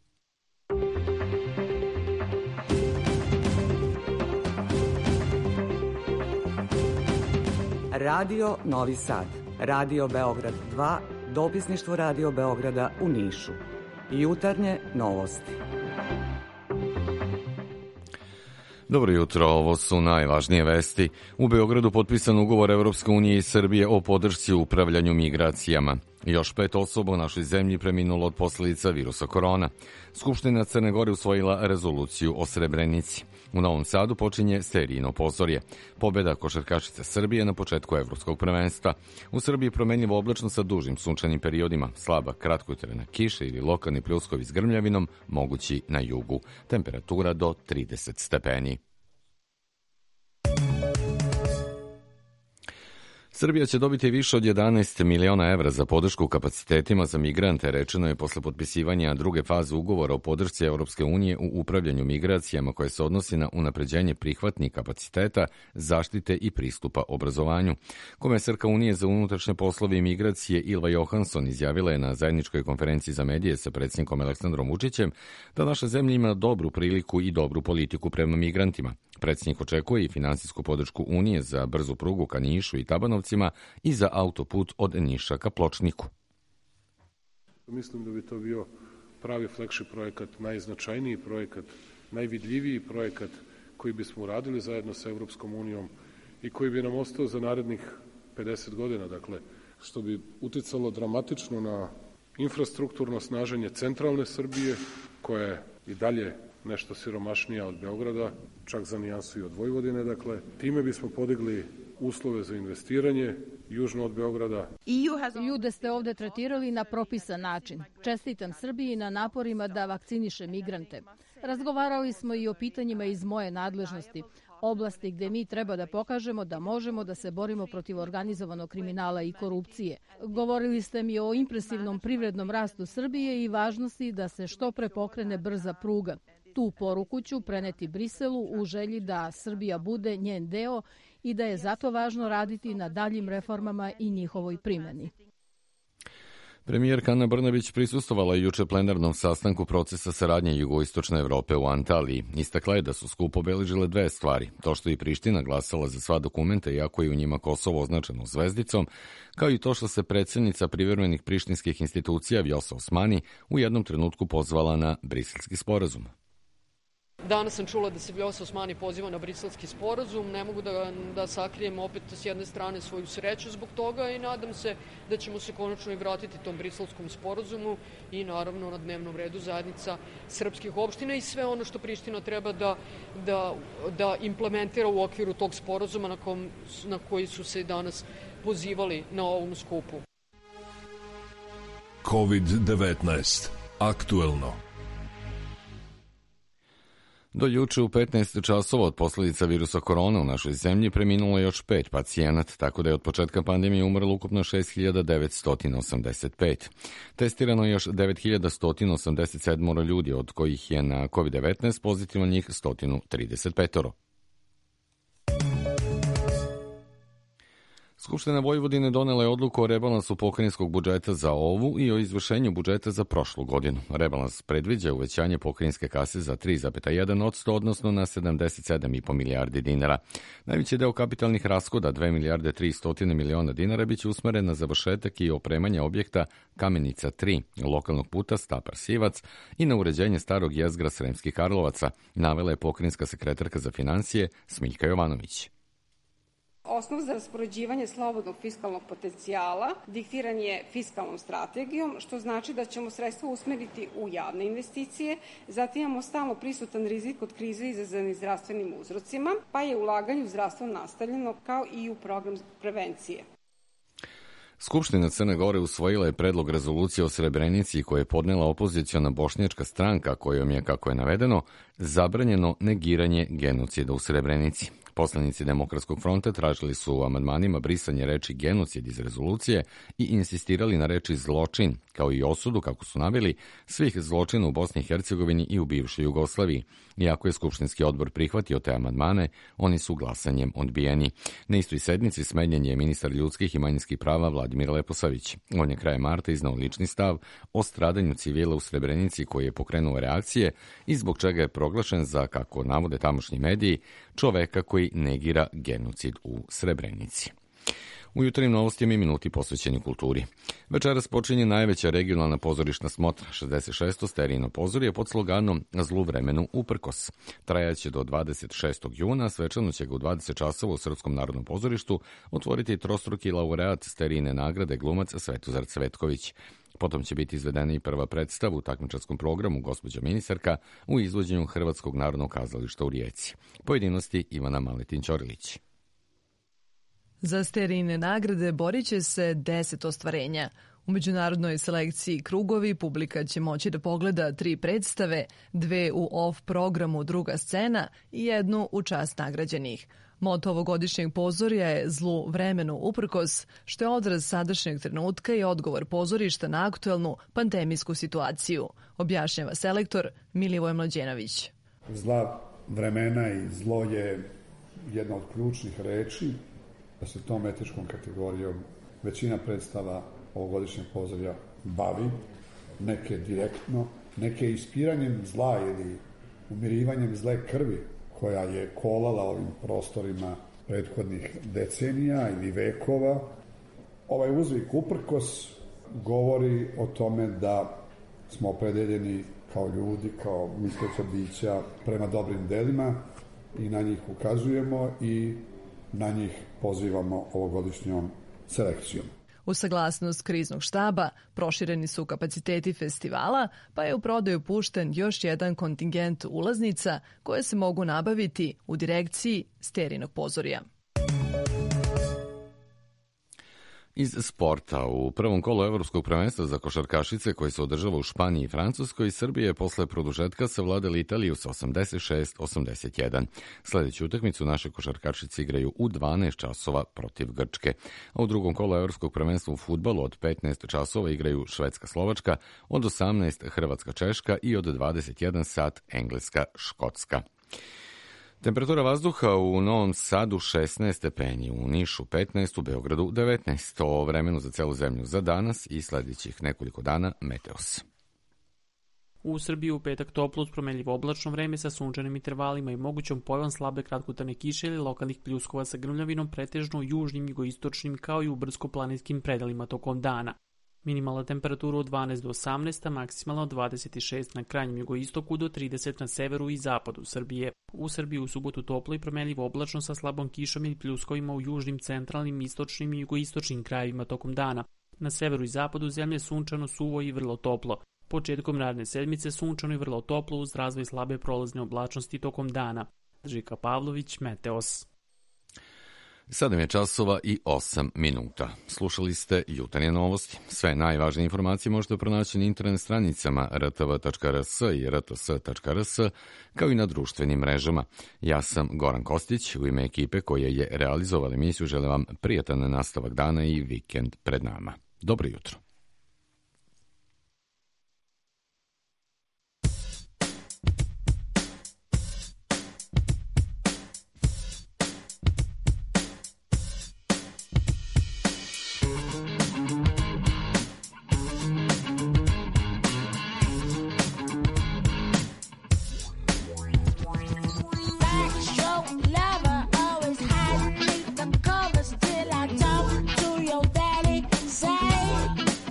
Radio Novi Sad, Radio Beograd 2, dopisništvo Radio Beograda u Nišu. Jutarnje novosti. Dobro jutro, ovo su najvažnije vesti. U Beogradu potpisan ugovor Evropske unije i Srbije o podršci u upravljanju migracijama. Još 5 osoba u našoj zemlji preminulo od posledica virusa korona. Skupština Crne Gore usvojila rezoluciju o Srebrenici. U Novom Sadu počinje serijino pozorje. Pobjeda košarkašice Srbije na početku evropskog prvenstva. U Srbiji promenljivo oblačno sa dužim sunčanim periodima. Slaba kratkotrajna kiša ili lokalni pljuskovi s grmljavinom mogući na jugu. Temperatura do 30 stepeni. Srbija će dobiti više od 11 miliona evra za podršku kapacitetima za migrante, rečeno je posle potpisivanja druge faze ugovora o podršci Evropske unije u upravljanju migracijama koje se odnosi na unapređenje prihvatnih kapaciteta, zaštite i pristupa obrazovanju. Komesarka Unije za unutrašnje poslove i migracije Ilva Johansson izjavila je na zajedničkoj konferenciji za medije sa predsjednikom Aleksandrom Vučićem da naša zemlja ima dobru priliku i dobru politiku prema migrantima. Predsjednik očekuje i finansijsku podršku Unije za brzu prugu ka Nišu i Tabanovcima i za autoput od Niša ka Pločniku. Mislim da bi to bio pravi flagship projekat, najznačajniji projekat, najvidljiviji projekat koji bismo uradili zajedno sa Evropskom unijom i koji bi nam ostao za narednih 50 godina, dakle, što bi uticalo dramatično na infrastrukturno snaženje centralne Srbije, koja je i dalje nešto siromašnija od Beograda, čak za nijansu i od Vojvodine, dakle. Time bismo podigli uslove za investiranje južno od Beograda. Ljude ste ovde tretirali na propisan način. Čestitam Srbiji na naporima da vakciniše migrante. Razgovarali smo i o pitanjima iz moje nadležnosti, oblasti gde mi treba da pokažemo da možemo da se borimo protiv organizovanog kriminala i korupcije. Govorili ste mi o impresivnom privrednom rastu Srbije i važnosti da se što pre pokrene brza pruga. Tu poruku ću preneti Briselu u želji da Srbija bude njen deo i da je zato važno raditi na daljim reformama i njihovoj primjeni. Premijerka Ana Brnabić prisustvovala je juče plenarnom sastanku procesa saradnje Jugoistočne Evrope u Antaliji. Istakla je da su skup obeležile dve stvari. To što je Priština glasala za sva dokumenta, iako je u njima Kosovo označeno zvezdicom, kao i to što se predsjednica privremenih prištinskih institucija Vjosa Osmani u jednom trenutku pozvala na Briselski sporazum. Danas sam čula da se Vjosa Osmani poziva na Briselski sporazum. Ne mogu da sakrijem opet s jedne strane svoju sreću zbog toga i nadam se da ćemo se konačno i vratiti tom Briselskom sporazumu i naravno na dnevnom redu zajednica srpskih opština i sve ono što Priština treba da implementira u okviru tog sporazuma na koji su se danas pozivali na ovom skupu. COVID-19. Aktuelno. Do juče u 15 časova od posljedica virusa korona u našoj zemlji preminulo je još 5 pacijenata, tako da je od početka pandemije umrlo ukupno 6.985. Testirano je još 9.187 ljudi, od kojih je na COVID-19 pozitivno njih 135. Skupština Vojvodine donela je odluku o rebalansu pokrajinskog budžeta za ovu i o izvršenju budžeta za prošlu godinu. Rebalans predviđa uvećanje pokrajinske kase za 3,1%, odnosno na 77,5 milijardi dinara. Najveći deo kapitalnih rashoda, 2 milijarde 300 miliona dinara, biće usmeren na završetak i opremanje objekta Kamenica 3, lokalnog puta Stapar-Sivac i na uređenje starog jezgra Sremskih Karlovaca, navela je pokrajinska sekretarka za finansije Smiljka Jovanović. Osnov za raspoređivanje slobodnog fiskalnog potencijala diktiran je fiskalnom strategijom, što znači da ćemo sredstva usmeriti u javne investicije, zatim imamo stalno prisutan rizik od krize izazvanih zdravstvenim uzrocima, pa je ulaganje u zdravstvo nastavljeno kao i u program prevencije. Skupština Crne Gore usvojila je predlog rezolucije o Srebrenici koje je podnela opoziciona bošnjačka stranka kojom je, kako je navedeno, zabranjeno negiranje genocida u Srebrenici. Poslanici Demokratskog fronta tražili su u amandmanima brisanje reči genocid iz rezolucije i insistirali na reči zločin, kao i osudu, kako su naveli, svih zločina u Bosni i Hercegovini i u bivšoj Jugoslaviji. Iako je Skupštinski odbor prihvatio te amandmane, oni su glasanjem odbijeni. Na istoj sednici smenjen je ministar ljudskih i manjinskih prava Vladimir Leposavić. On je krajem marta iznao lični stav o stradanju civila u Srebrenici koji je pokrenuo reakcije i zbog čega je proglašen za, kako navode tamošnji mediji, čoveka koji negira genocid u Srebrenici. U jutarnjim novostima i minuti posvećeni kulturi. Večeras počinje najveća regionalna pozorišna smotra, 66. Sterijino pozorje pod sloganom Zlu vremenu uprkos. Trajaće do 26. juna, svečano će ga u 20 časova u Srpskom narodnom pozorištu otvoriti trostruki laureat Sterijine nagrade glumac Svetozar Cvetković. Potom će biti izvedena i prva predstava u takmičarskom programu Gospođa ministarka u izvođenju Hrvatskog narodnog kazališta u Rijeci. Pojedinosti Ivana Maletin-Ćorilić. Za Sterijine nagrade borit će se 10 ostvarenja. U međunarodnoj selekciji Krugovi publika će moći da pogleda 3 predstave, 2 u off programu Druga scena i 1 u čast nagrađenih. Moto ovogodišnjeg pozorja je Zlu vremenu uprkos, što je odraz sadašnjeg trenutka i odgovor pozorišta na aktuelnu pandemijsku situaciju, objašnjava selektor Milivoj Mlađenović. Zla vremena i zlo je jedna od ključnih reči, da se tom etičkom kategorijom većina predstava ovogodišnjeg pozorja bavi, neke direktno, neke ispiranjem zla ili umirivanjem zle krvi koja je kolala ovim prostorima prethodnih decenija ili vekova. Ovaj uzvik uprkos govori o tome da smo opredeljeni kao ljudi, kao misleća bića prema dobrim delima i na njih ukazujemo i na njih pozivamo ovogodišnjom selekcijom. U saglasnost kriznog štaba prošireni su kapaciteti festivala, pa je u prodaju pušten još jedan kontingent ulaznica koje se mogu nabaviti u direkciji Sterijinog pozorja. Iz sporta, u prvom kolu Evropskog prvenstva za košarkašice koji se održava u Španiji i Francuskoj, Srbija je posle produžetka savladala Italiju sa 86-81. Sledeću utakmicu naše košarkašice igraju u 12 časova protiv Grčke. A u drugom kolu Evropskog prvenstva u fudbalu od 15 časova igraju Švedska-Slovačka, od 18 Hrvatska-Češka i od 21 sat Engleska-Škotska. Temperatura vazduha u Novom Sadu 16 stepeni, u Nišu 15, u Beogradu 19. O vremenu za celu zemlju za danas i sledećih nekoliko dana Meteos. U Srbiji u petak toplo uz promenljivo oblačno vreme sa sunčanim intervalima i mogućom pojavom slabe kratkotrajne kiše ili lokalnih pljuskova sa grmljavinom pretežno u južnim, jugoistočnim kao i u brdsko-planinskim predelima tokom dana. Minimalna temperatura od 12 do 18, a maksimalna od 26 na krajnjem jugoistoku do 30 na severu i zapadu Srbije. U Srbiji u subotu toplo i promenljivo oblačno sa slabom kišom ili pljuskovima u južnim, centralnim, istočnim i jugoistočnim krajevima tokom dana. Na severu i zapadu zemlje sunčano, suvo i vrlo toplo. Početkom naredne sedmice sunčano i vrlo toplo uz razvoj slabe prolazne oblačnosti tokom dana. Žika Pavlović, Meteos. 7 je časova i 8 minuta. Slušali ste jutarnje novosti. Sve najvažnije informacije možete pronaći na internet stranicama rtv.rs i rts.rs, kao i na društvenim mrežama. Ja sam Goran Kostić, u ime ekipe koja je realizovala emisiju želim vam prijatan nastavak dana i vikend pred nama. Dobro jutro. Till I talk to your daddy, say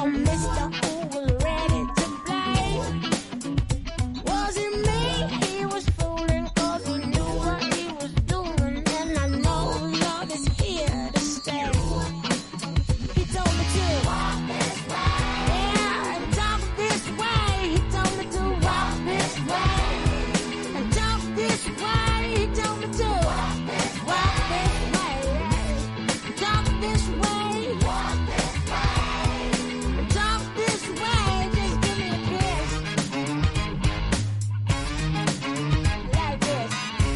Mr. Who was ready to play. Was it me he was fooling, 'cause he knew what he was doing, and I know love is here to stay. He told me to walk this way, yeah, and talk this way. He told me to walk this way, and talk this way. He told me to walk this way, talk this way, walk this way, and talk this way. Just give me a kiss, like this.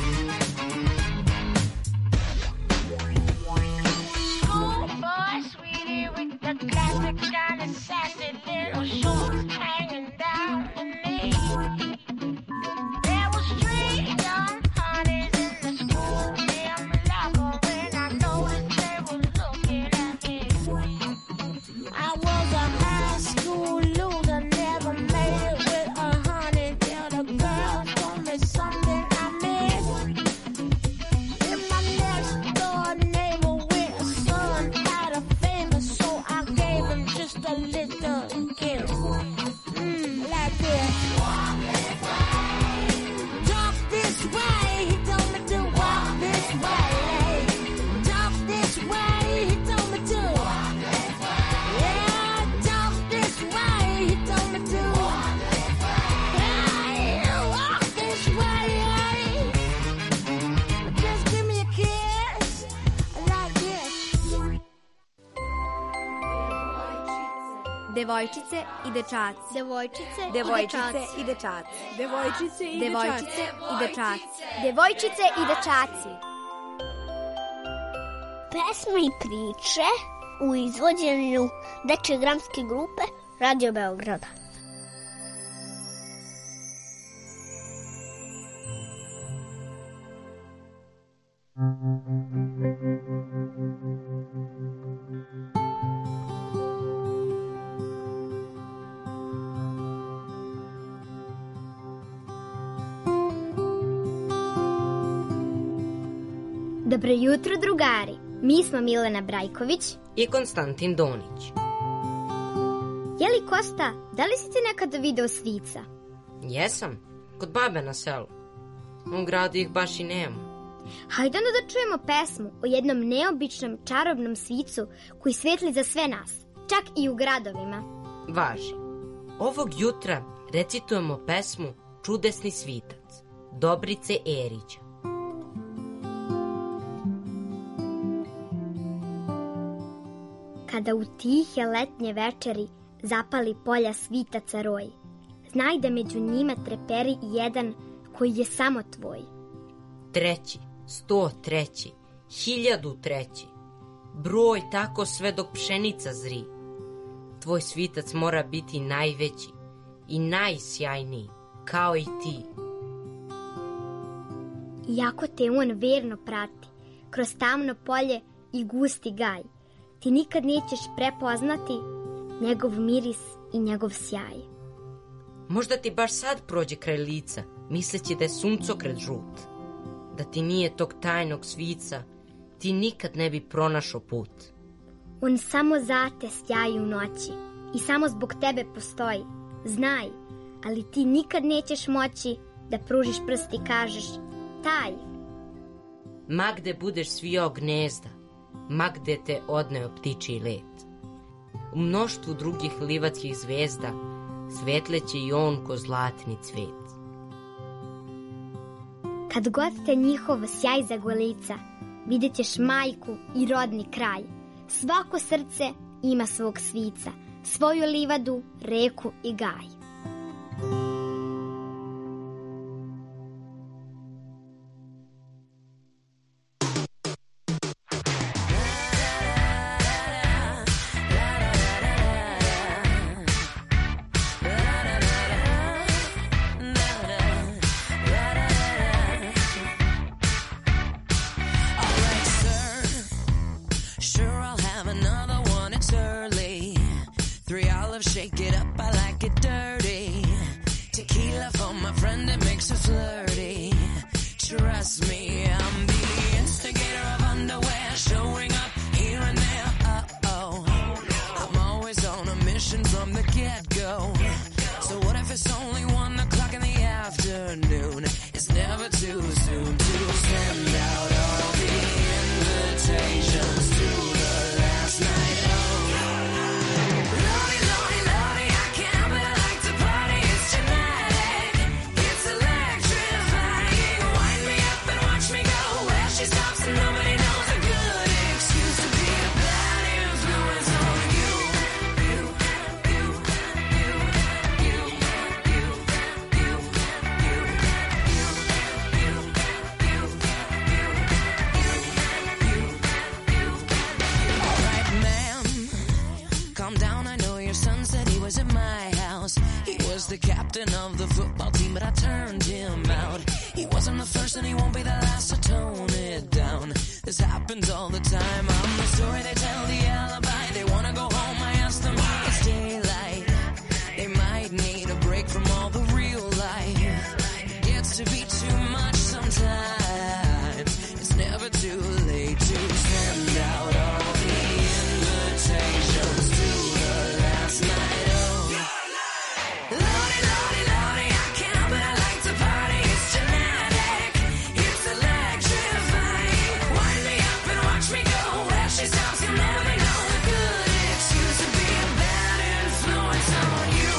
Schoolboy sweetie with the classic kind of sassy little shorts hanging down the knee. There was 3 young honeys in the school gym locker when I noticed they were looking at me. I was a high school loser, never made it with a honey till the girls told me something I missed. And my next door neighbor with a son had a favor, so I gave him just a little kiss. Like this. Walk this way. Talk this way. He told me to walk this way. Talk this way. He told me to walk this way. Yeah, talk this way. He told me to walk this way. Yeah, walk this way. Just give me a kiss like this. Devojčice i dečaci. Devojčice i dečaci. Devojčice i dečaci. Devojčice i dečaci. Pesme i priče u izvođenju dečje dramske grupe Radio Beograda. Dobro jutro, drugari. Mi smo Milena Brajković i Konstantin Donić. Jeli, Kosta, da li si ti nekada video svica? Jesam, kod babe na selu. U gradu ih baš i nema. Hajde onda da čujemo pesmu o jednom neobičnom čarobnom svicu koji svetli za sve nas, čak i u gradovima. Važi. Ovog jutra recitujemo pesmu Čudesni svitac, Dobrice Erića. Kada u tihe letnje večeri zapali polja svitaca roj, znaj da među njima treperi jedan koji je samo tvoj. 3., 103., 1003. Broj tako sve dok pšenica zri. Tvoj svitac mora biti najveći i najsjajniji, kao i ti. Iako te on verno prati, kroz tamno polje i gusti gaj, ti nikad nećeš prepoznati njegov miris i njegov sjaj. Možda ti baš sad prođe kraj lica, misleći da je suncokret žut. Da ti nije tog tajnog svica, ti nikad ne bi pronašao put. On samo za te sjaji u noći i samo zbog tebe postoji. Znaj, ali ti nikad nećeš moći da pružiš prst i kažeš taj. Ma gde budeš svijao gnezda, ma gde te odneo ptičiji let. U mnoštvu drugih livatskih zvezda svetleće i on ko zlatni cvet. Kad god te njihov sjaj zagolica, vidjet ćeš majku i rodni kraj. Svako srce ima svog svica, svoju livadu, reku i gaj. Shake it up, I like it dirty. Tequila for my friend, it makes her flirty. Trust me, I'm the instigator of underwear, showing up here and there. Uh-oh, I'm always on a mission. mission from the get-go. So what if it's only 1 o'clock in the afternoon? It's never too soon to send out all the invitations to the last night of. Lordy, lordy, lordy, I can't help it, I like to party, it's genetic, it's electrifying. Wind me up and watch me go where she stops and nobody knows a good excuse to be a bad influence on you. Calm down, I know your son said he was at my house. He was the captain of the football team, but I turned him out. He wasn't the first and he won't be the last, so tone it down. This happens all the time. I'm the story they tell, the alibi. They wanna go home, I ask them why it's daylight. They might need a break from all the real life. It gets to be too much sometimes. It's never too late to send out all the invitations to the last night of. Lordy, lordy, lordy, I can't help it, I like to party, it's genetic, it's electrifying. Wind me up and watch me go where she stops, you'll never know a good excuse to be a bad influence on you.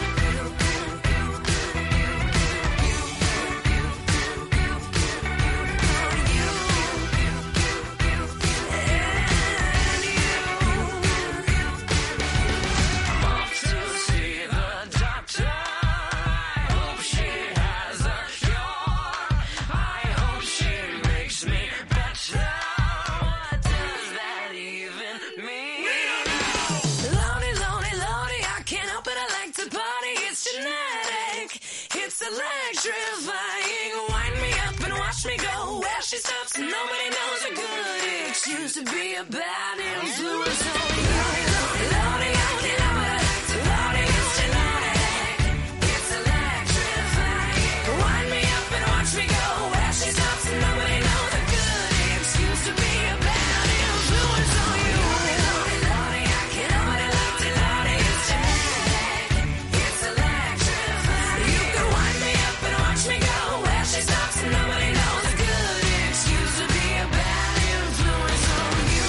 Electrifying, wind me up and watch me go where she stops and nobody knows a good excuse to be a bad influence on you. Lordy, lordy, I can't help it, I like to party, it's genetic, it's electrifying. Wind me up and watch me go where she stops and nobody knows a good excuse to be a bad influence on you. Lordy, lordy, I can't help it, I like to party, it's genetic, it's electrifying. You can wind me up and watch me go where she stops and nobody knows a good excuse to be a bad influence on you.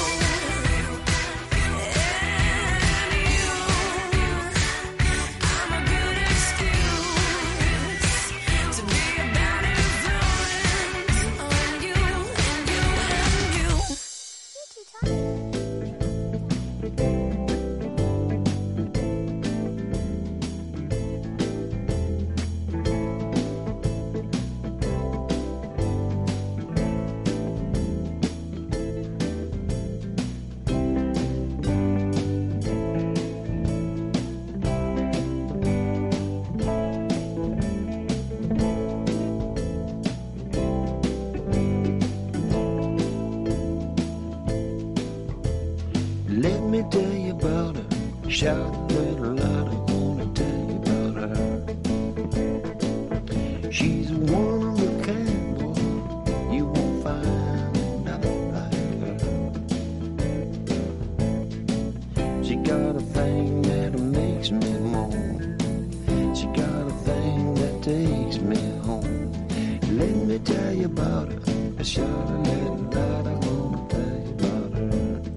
Let me tell you about her. Shout a little louder, wanna tell you about her. She's a one of a kind, boy. You won't find nothing like her. She got a thing that makes me moan. She got a thing that takes me home. Let me tell you about her. Shout a little louder, wanna tell you about her.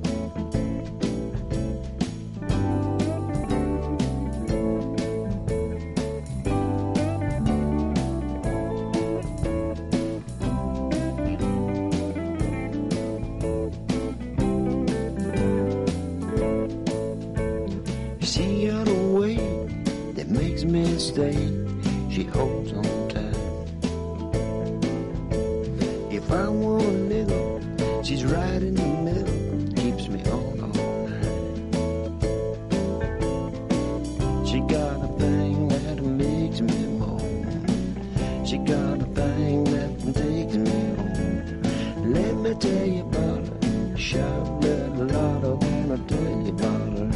See her the way that makes me stay. She holds on tight. If I want a little, she's right in the middle. Keeps me on all night. She got a thing that makes me moan. She got a thing that takes me home. Let me tell you about her. Shout a little louder, wanna tell you about her.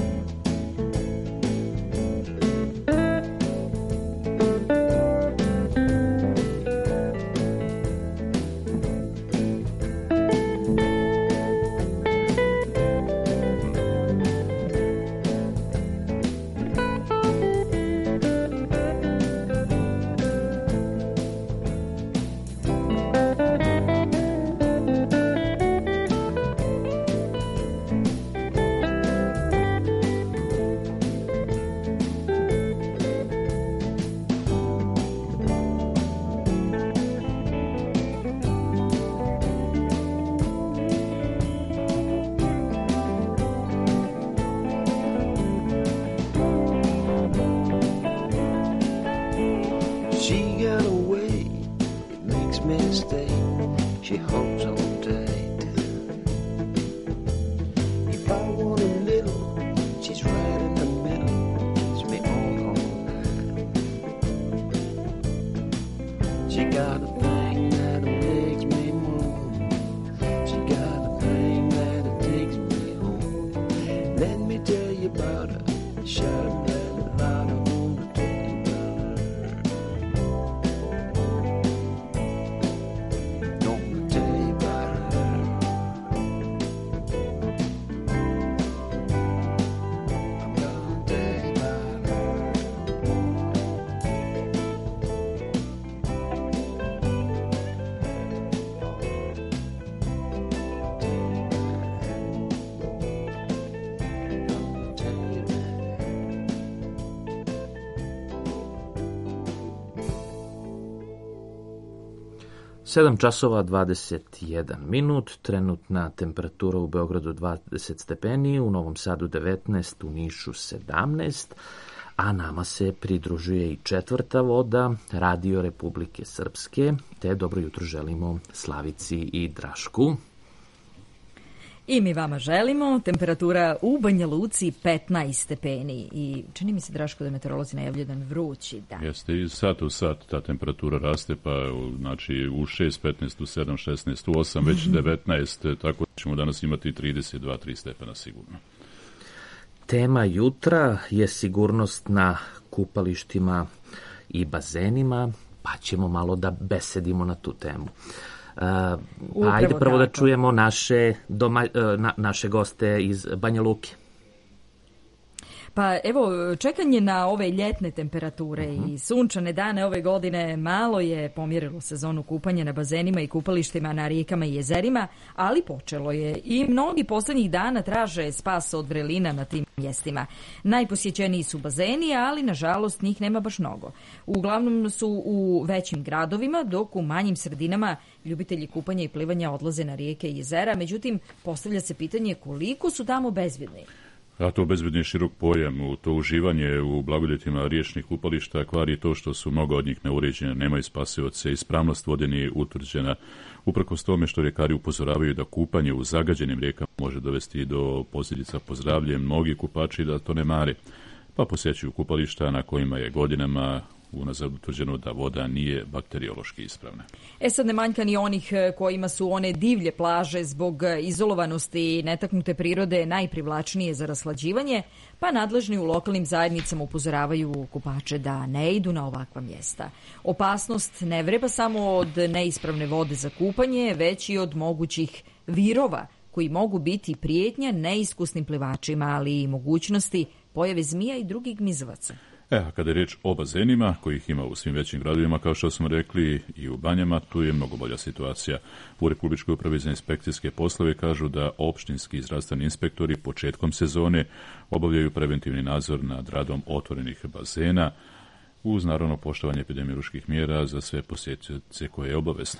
She got away, it makes me stay. She holds on tight. If I want a little, she's right in the middle. Keeps me on night. She got a thing that makes me move. She got a thing that takes me home. Let me tell you about her. Shout that loud, I wanna tell you about her. Gonna tell you about her. I'm gonna tell you about her. Sedam časova 21 minut, trenutna temperatura u Beogradu 20 stepeni, u Novom Sadu 19, u Nišu 17, a nama se pridružuje i četvrta voda, Radio Republike Srpske, te dobro jutro želimo Slavici i Drašku. I mi vama želimo. Temperatura u Banja Luci 15 stepeni i čini mi se, Draško, da meteorolozi najavljuju jedan vrući dan. Jeste, i sat u sat ta temperatura raste, pa znači u 6, 15, u 7, 16, u 8, već 19, tako da ćemo danas imati 32-3 stepena sigurno. Tema jutra je sigurnost na kupalištima i bazenima, pa ćemo malo da besedimo na tu temu. Ajde prvo da čujemo naše goste iz Banja Luke. Pa evo, čekanje na ove ljetne temperature i sunčane dane ove godine malo je pomjerilo sezonu kupanja na bazenima i kupalištima na rijekama i jezerima, ali počelo je i mnogi posljednjih dana traže spas od vrelina na tim mjestima. Najposjećeniji su bazeni, ali nažalost njih nema baš mnogo. Uglavnom su u većim gradovima, dok u manjim sredinama ljubitelji kupanja i plivanja odlaze na rijeke i jezera, međutim postavlja se pitanje koliko su tamo bezbjedni. A to bezbjedni širok pojam, to uživanje u blagodatima riječnih kupališta kvari to što su mnogo od njih neuređene, nemaju spasioce, ispravnost vode nije utvrđena. Uprkos tome što rijekari upozoravaju da kupanje u zagađenim rijekama može dovesti do posljedica po zdravlje, mnogi kupači da to ne mare, pa posjećuju kupališta na kojima je godinama unazad utvrđeno da voda nije bakteriološki ispravna. Sad ne manjka ni onih kojima su one divlje plaže zbog izolovanosti i netaknute prirode najprivlačnije za raslađivanje, pa nadležni u lokalnim zajednicama upozoravaju kupače da ne idu na ovakva mjesta. Opasnost ne vreba samo od neispravne vode za kupanje, već i od mogućih virova koji mogu biti prijetnja neiskusnim plivačima, ali i mogućnosti pojave zmija i drugih gmizavaca. A kada je riječ o bazenima, kojih ima u svim većim gradovima, kao što smo rekli, i u banjama, tu je mnogo bolja situacija. U Republičkoj upravi za inspekcijske poslove kažu da opštinski zdravstveni inspektori početkom sezone obavljaju preventivni nadzor nad radom otvorenih bazena, uz naravno poštovanje epidemioloških mjera za sve posjetioce koje je obavezno.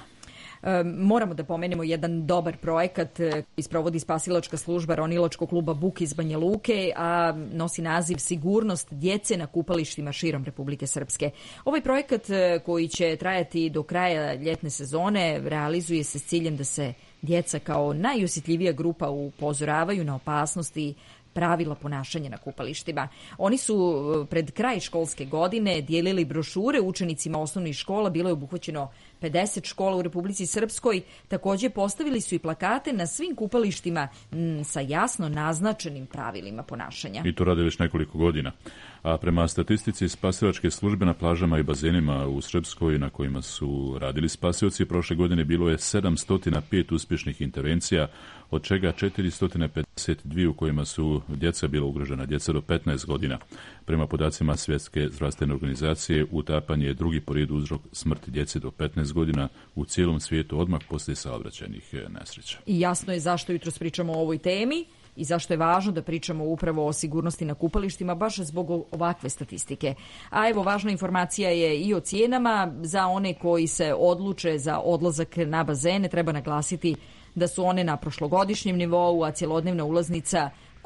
Moramo da pomenemo jedan dobar projekat koji sprovodi spasilačka služba Ronilačkog kluba Buk iz Banja Luke, a nosi naziv Sigurnost djece na kupalištima širom Republike Srpske. Ovaj projekat koji će trajati do kraja ljetne sezone realizuje se s ciljem da se djeca kao najosjetljivija grupa upozoravaju na opasnosti pravila ponašanja na kupalištima. Oni su pred kraj školske godine dijelili brošure učenicima osnovnih škola, bilo je obuhvaćeno 50 škola u Republici Srpskoj. Također postavili su i plakate na svim kupalištima sa jasno naznačenim pravilima ponašanja. I to rade već nekoliko godina. A prema statistici spasilačke službe na plažama i bazenima u Srpskoj na kojima su radili spasioci, prošle godine bilo je 705 uspješnih intervencija, od čega 452 u kojima su djeca bila ugrožena, djeca do 15 godina. Prema podacima Svjetske zdravstvene organizacije, utapanje je drugi po redu uzrok smrti djece do 15 godina u cijelom svijetu odmah poslije saobraćajnih nesreća. I jasno je zašto jutros pričamo o ovoj temi i zašto je važno da pričamo upravo o sigurnosti na kupalištima, baš zbog ovakve statistike. A evo, važna informacija je i o cijenama. Za one koji se odluče za odlazak na bazene treba naglasiti da su one na prošlogodišnjem nivou, a cjelodnevna ulaznica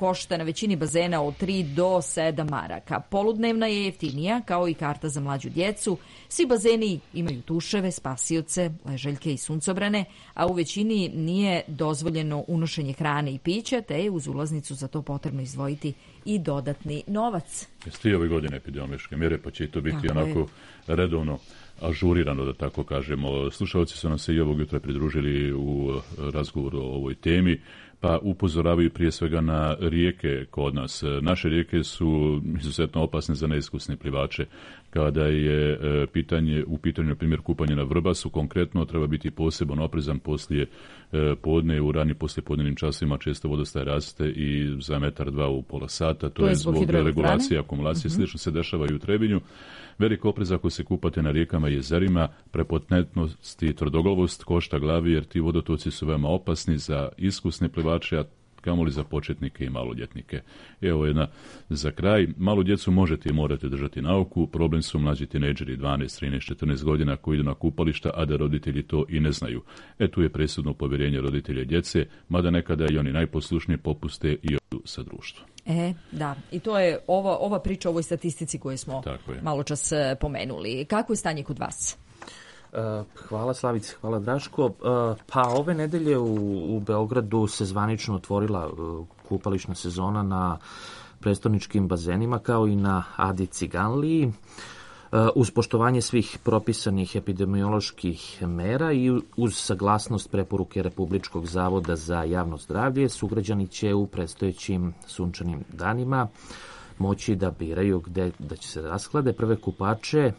košta na većini bazena od 3 do 7 maraka. Poludnevna je jeftinija, kao i karta za mlađu djecu. Svi bazeni imaju tuševe, spasioce, ležaljke i suncobrane, a u većini nije dozvoljeno unošenje hrane i pića, te je uz ulaznicu za to potrebno izdvojiti i dodatni novac. Jeste i ove godine epidemiološke mjere, pa će to biti onako redovno ažurirano, da tako kažemo. Slušalci su nam se i ovog jutra pridružili u razgovoru o ovoj temi, pa upozoravaju prije svega na rijeke kod nas. Naše rijeke su izuzetno opasne za neiskusne plivače. Kada je u pitanju, na primjer, kupanje na Vrbasu, konkretno treba biti poseban oprezan poslije podne, u ranim poslijepodnevnim časovima često vodostaj raste i za 1,2 m u pola sata. To je zbog regulacije, akumulacije. Slično se dešava i u Trebinju. Velik oprez ako se kupate na rijekama i jezerima, prepotentnost i tvrdoglavost košta glavi, jer ti vodotoci su veoma opasni za iskusne plivače, a kamoli za početnike i maloljetnike. Evo jedna za kraj. Malu djecu možete i morate držati na oku. Problem su mlađi tinejdžeri 12, 13, 14 godina koji idu na kupališta, a da roditelji to i ne znaju. Tu je presudno povjerenje roditelja i djece, mada nekada i oni najposlušniji popuste i odu sa društvom. Da, i to je ova priča o ovoj statistici koju smo malo čas pomenuli. Kako je stanje kod vas? Hvala Slavice, hvala Draško. Pa ove nedelje u Beogradu se zvanično otvorila kupališna sezona na prestoničkim bazenima kao i na Adi Ciganliji. Uz poštovanje svih propisanih epidemioloških mera i uz saglasnost preporuke Republičkog zavoda za javno zdravlje, sugrađani će u predstojećim sunčanim danima moći da biraju gde da će se rasklade. Prve kupače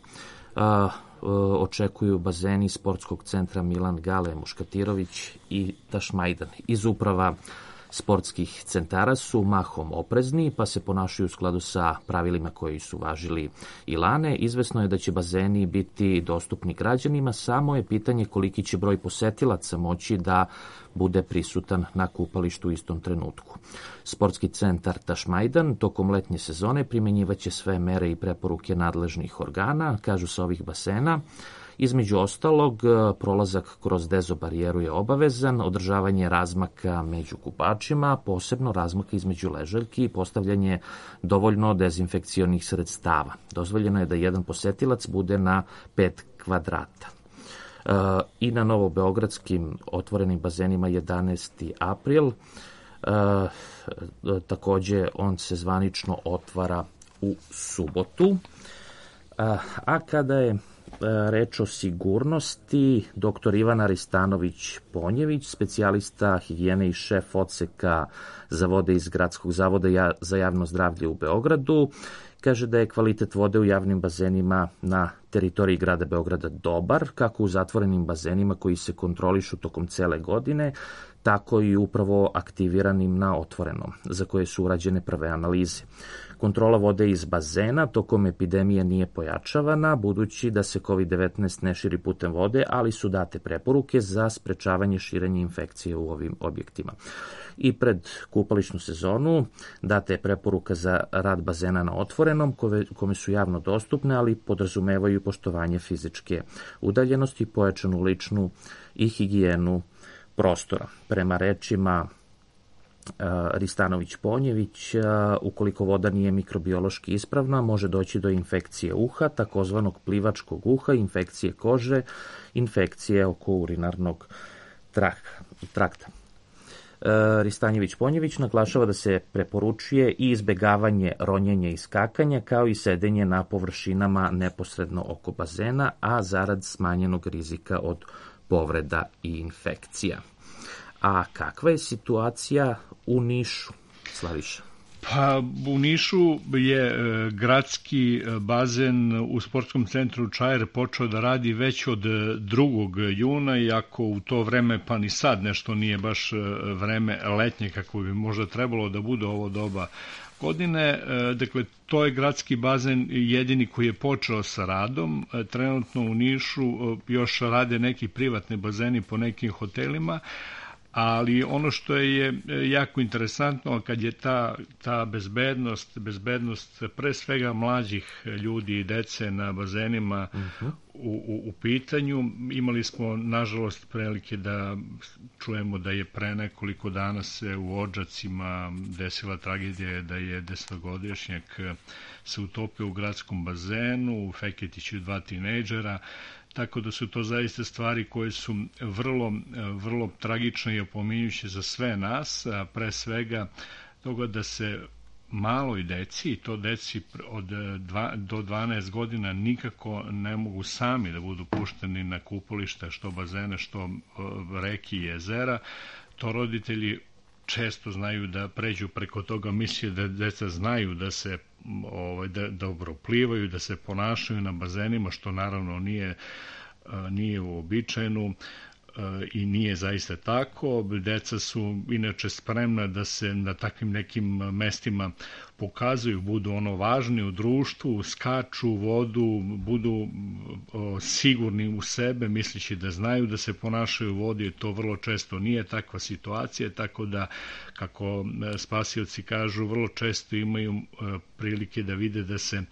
očekuju bazeni sportskog centra Milan Gale Muškatirović i Tašmajdan. Iz uprava sportskih centara su mahom oprezni, pa se ponašaju u skladu sa pravilima koji su važili i lane. Izvesno je da će bazeni biti dostupni građanima, samo je pitanje koliki će broj posetilaca moći da bude prisutan na kupalištu u istom trenutku. Sportski centar Tašmajdan tokom letnje sezone primjenjivaće sve mere i preporuke nadležnih organa, kažu sa ovih basena. Između ostalog, prolazak kroz dezobarijeru je obavezan, održavanje razmaka među kupačima, posebno razmaka između ležaljki i postavljanje dovoljno dezinfekcionih sredstava. Dozvoljeno je da jedan posetilac bude na 5 kvadrata. I na novobeogradskim otvorenim bazenima 11. april. Takođe, on se zvanično otvara u subotu. A kada je reč o sigurnosti, dr. Ivan Aristanović-Ponjević, specijalista higijene i šef odseka za vode iz Gradskog zavoda za javno zdravlje u Beogradu, kaže da je kvalitet vode u javnim bazenima na teritoriji grada Beograda dobar, kako u zatvorenim bazenima koji se kontrolišu tokom cele godine, tako i upravo aktiviranim na otvorenom, za koje su urađene prve analize. Kontrola vode iz bazena tokom epidemije nije pojačavana, budući da se COVID-19 ne širi putem vode, ali su date preporuke za sprečavanje širenja infekcije u ovim objektima. I pred kupališnu sezonu data je preporuka za rad bazena na otvorenom, kome su javno dostupne, ali podrazumevaju poštovanje fizičke udaljenosti, pojačanu ličnu i higijenu prostora. Prema rečima Ristanović-Ponjević, ukoliko voda nije mikrobiološki ispravna, može doći do infekcije uha, takozvanog plivačkog uha, infekcije kože, infekcije oko urinarnog trakta. Ristanjević-Ponjević naglašava da se preporučuje i izbegavanje ronjenja i skakanja, kao i sedenje na površinama neposredno oko bazena, a zarad smanjenog rizika od povreda i infekcija. A kakva je situacija u Nišu, Slaviša? Pa u Nišu je gradski bazen u sportskom centru Čair počeo da radi već od 2. juna, iako u to vreme pa ni sad nešto nije baš vreme letnje kako bi možda trebalo da bude ovo doba godine. Dakle, to je gradski bazen jedini koji je počeo sa radom. Trenutno u Nišu još rade neki privatni bazeni po nekim hotelima, ali ono što je jako interesantno, kad je ta bezbednost pre svega mlađih ljudi i dece na bazenima u pitanju. Imali smo, nažalost, prilike da čujemo da je pre nekoliko dana se u Odžacima desila tragedija da je 10-godišnjak se utopio u gradskom bazenu, u Feketiću 2 tinejdžera, tako da su to zaista stvari koje su vrlo tragične i opominjuće za sve nas, a pre svega toga da se maloj deci, i to deci do 12 godina, nikako ne mogu sami da budu pušteni na kupališta, što bazene, što reke i jezera. To roditelji često znaju da pređu preko toga, misle da deca znaju da se da dobro plivaju, da se ponašaju na bazenima, što naravno nije uobičajeno i nije zaista tako. Deca su inače spremna da se na takvim nekim mestima pokazuju, budu važni u društvu, skaču u vodu, budu sigurni u sebe, misleći da znaju da se ponašaju u vodi. To vrlo često nije takva situacija, tako da, kako spasioci kažu, vrlo često imaju prilike da vide da se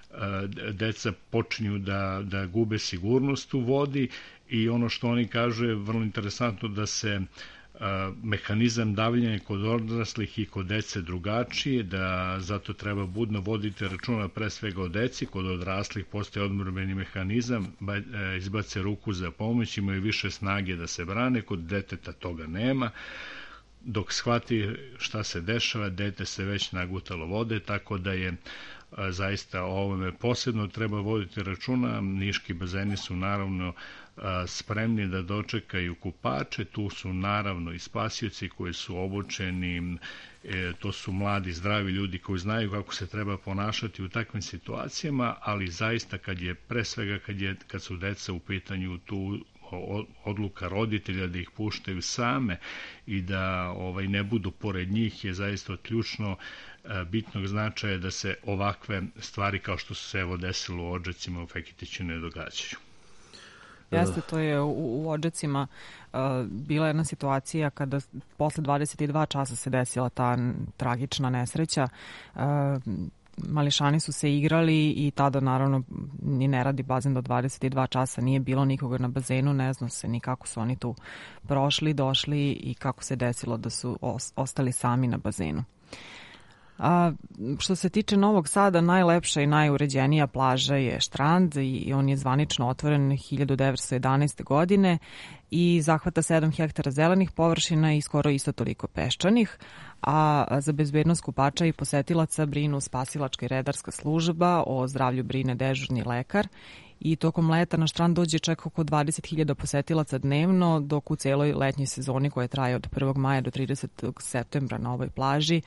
deca počinju da gube sigurnost u vodi, i ono što oni kažu je vrlo interesantno, da se mehanizam davljenja kod odraslih i kod dece drugačije, da zato treba budno voditi računa pre svega o deci. Kod odraslih postoje odbrambeni mehanizam, izbace ruku za pomoć, imaju više snage da se brane, kod deteta toga nema. Dok shvati šta se dešava, dete se već nagutalo vode, tako da je zaista o ovome posebno treba voditi računa. Niški bazeni su naravno spremni da dočekaju kupače, tu su naravno i spasioci koji su obučeni, to su mladi, zdravi ljudi koji znaju kako se treba ponašati u takvim situacijama, ali zaista pre svega kad su deca u pitanju, tu odluka roditelja da ih puštaju same i da ne budu pored njih je zaista od ključno bitnog značaja, da se ovakve stvari kao što su se desilo u Odžacima u Feketiću ne događaju. Jeste, to je u Odžacima bila jedna situacija kada posle 22 časa se desila ta tragična nesreća. Mališani su se igrali i tada naravno ni ne radi bazen do 22 časa, nije bilo nikoga na bazenu, ne zna se ni kako su oni tu prošli, došli i kako se desilo da su ostali sami na bazenu. Što se tiče Novog Sada, najlepša i najuređenija plaža je Štrand i on je zvanično otvoren 1911. godine i zahvata 7 hektara zelenih površina i skoro isto toliko peščanih, a za bezbednost kupača i posetilaca brinu spasilačka i redarska služba, o zdravlju brine dežurni lekar. I tokom leta na Štrand dođe čak oko 20.000 posetilaca dnevno, dok u celoj letnjoj sezoni koja traje od 1. maja do 30. septembra na ovoj plaži,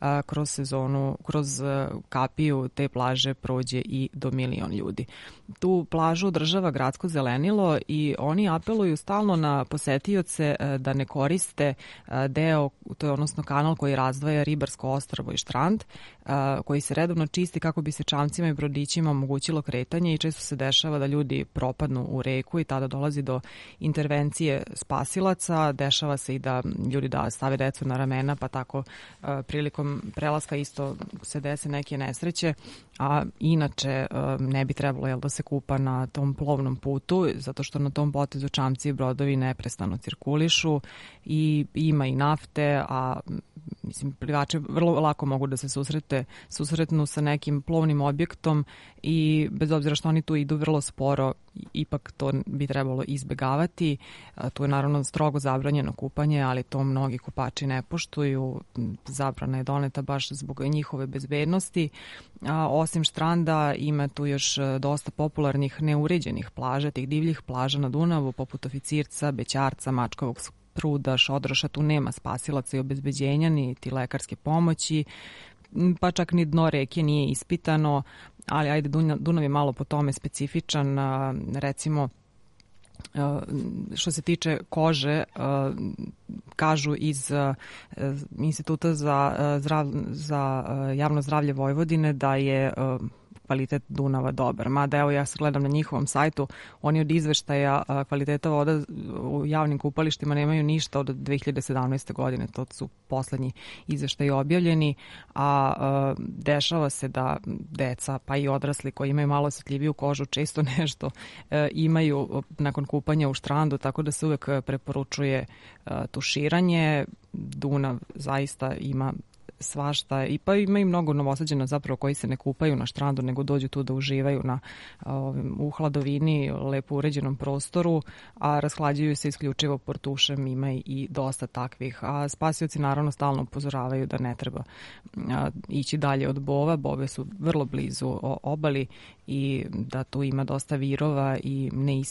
kroz kapiju te plaže prođe i do 1 milion ljudi. Tu plažu održava gradsko zelenilo i oni apeluju stalno na posetioce da ne koriste deo, to je odnosno kanal koji razdvaja Ribarsko ostrvo i Štrand, koji se redovno čisti kako bi se čamcima i brodićima omogućilo kretanje i često se dešava da ljudi propadnu u reku i tada dolazi do intervencije spasilaca. Dešava se i da ljudi stave decu na ramena, pa tako prilikom prelaska isto se dese neke nesreće, a inače ne bi trebalo da se kupa na tom plovnom putu, zato što na tom potezu čamci i brodovi neprestano cirkulišu i ima i nafte, a plivači vrlo lako mogu da se susretnu sa nekim plovnim objektom i bez obzira što oni tu idu vrlo sporo, ipak to bi trebalo izbegavati. Tu je naravno strogo zabranjeno kupanje, ali to mnogi kupači ne poštuju. Zabrana je doneta baš zbog njihove bezbednosti. Osim Štranda ima tu još dosta popularnih neuređenih plaža, tih divljih plaža na Dunavu, poput Oficirca, Bećarca, Mačkovog Pruda, Šodroša. Tu nema spasilaca i obezbeđenja, niti lekarske pomoći, pa čak ni dno reke nije ispitano, ali ajde, Dunav je malo po tome specifičan. Recimo, što se tiče kože, kažu iz Instituta za javno zdravlje Vojvodine da je kvalitet Dunava dobar. Mada evo ja se gledam na njihovom sajtu, oni od izveštaja kvaliteta voda u javnim kupalištima nemaju ništa od 2017. godine, to su poslednji izveštaji objavljeni, a dešava se da deca pa i odrasli koji imaju malo osjetljiviju kožu često nešto imaju nakon kupanja u štrandu, tako da se uvek preporučuje tuširanje. Dunav zaista ima svašta i pa ima i mnogo Novosađana zapravo koji se ne kupaju na štrandu nego dođu tu da uživaju u hladovini, lepo uređenom prostoru, a rashlađuju se isključivo portušem, ima i dosta takvih. A spasioci naravno stalno upozoravaju da ne treba ići dalje od Bova. Bove su vrlo blizu obali i da tu ima dosta virova i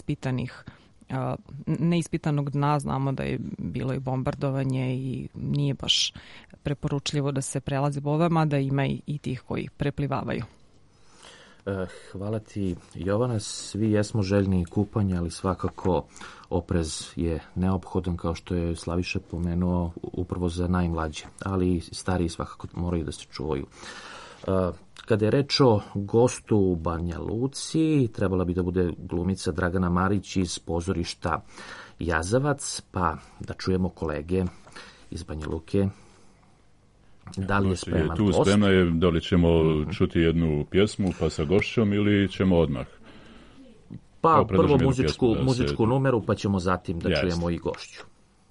neispitanog dna. Znamo da je bilo i bombardovanje i nije baš preporučljivo da se prelazi Bovama, da ima i tih koji preplivavaju. Hvala ti, Jovana. Svi jesmo željni kupanja, ali svakako oprez je neophodan, kao što je Slaviša pomenuo, upravo za najmlađe, ali i stariji svakako moraju da se čuvaju. Kada je reč o gostu u Banja Luci, trebala bi da bude glumica Dragana Marić iz pozorišta Jazavac, pa da čujemo kolege iz Banja Luke. Da li je spreman tu gost? Spremna je, da li ćemo čuti jednu pjesmu pa sa gošćom ili ćemo odmah? Pa prvo muzičku numeru, pa ćemo zatim da čujemo i gošću.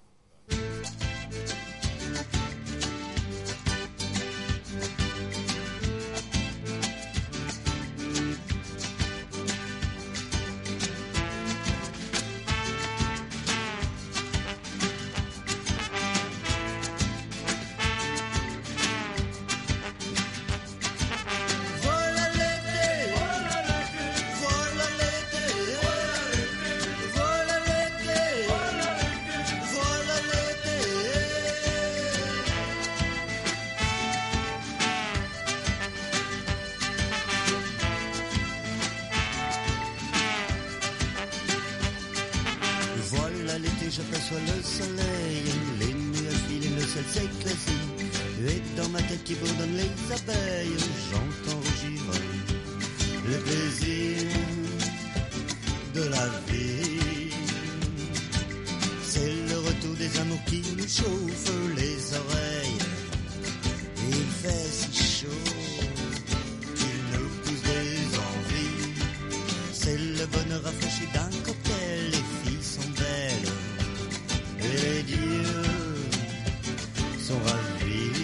J'aperçois le soleil, les nuages filent et le ciel s'éclaircit. Et dans ma tête qui bourdonne les abeilles, j'entends rougir le plaisir de la vie. C'est le retour des amours qui nous chauffent les oreilles. Il fait si chaud qu'il nous pousse des envies. C'est le bonheur rafraîchi d'un cocktail, les filles sont belles. Et les dieux sont ravis.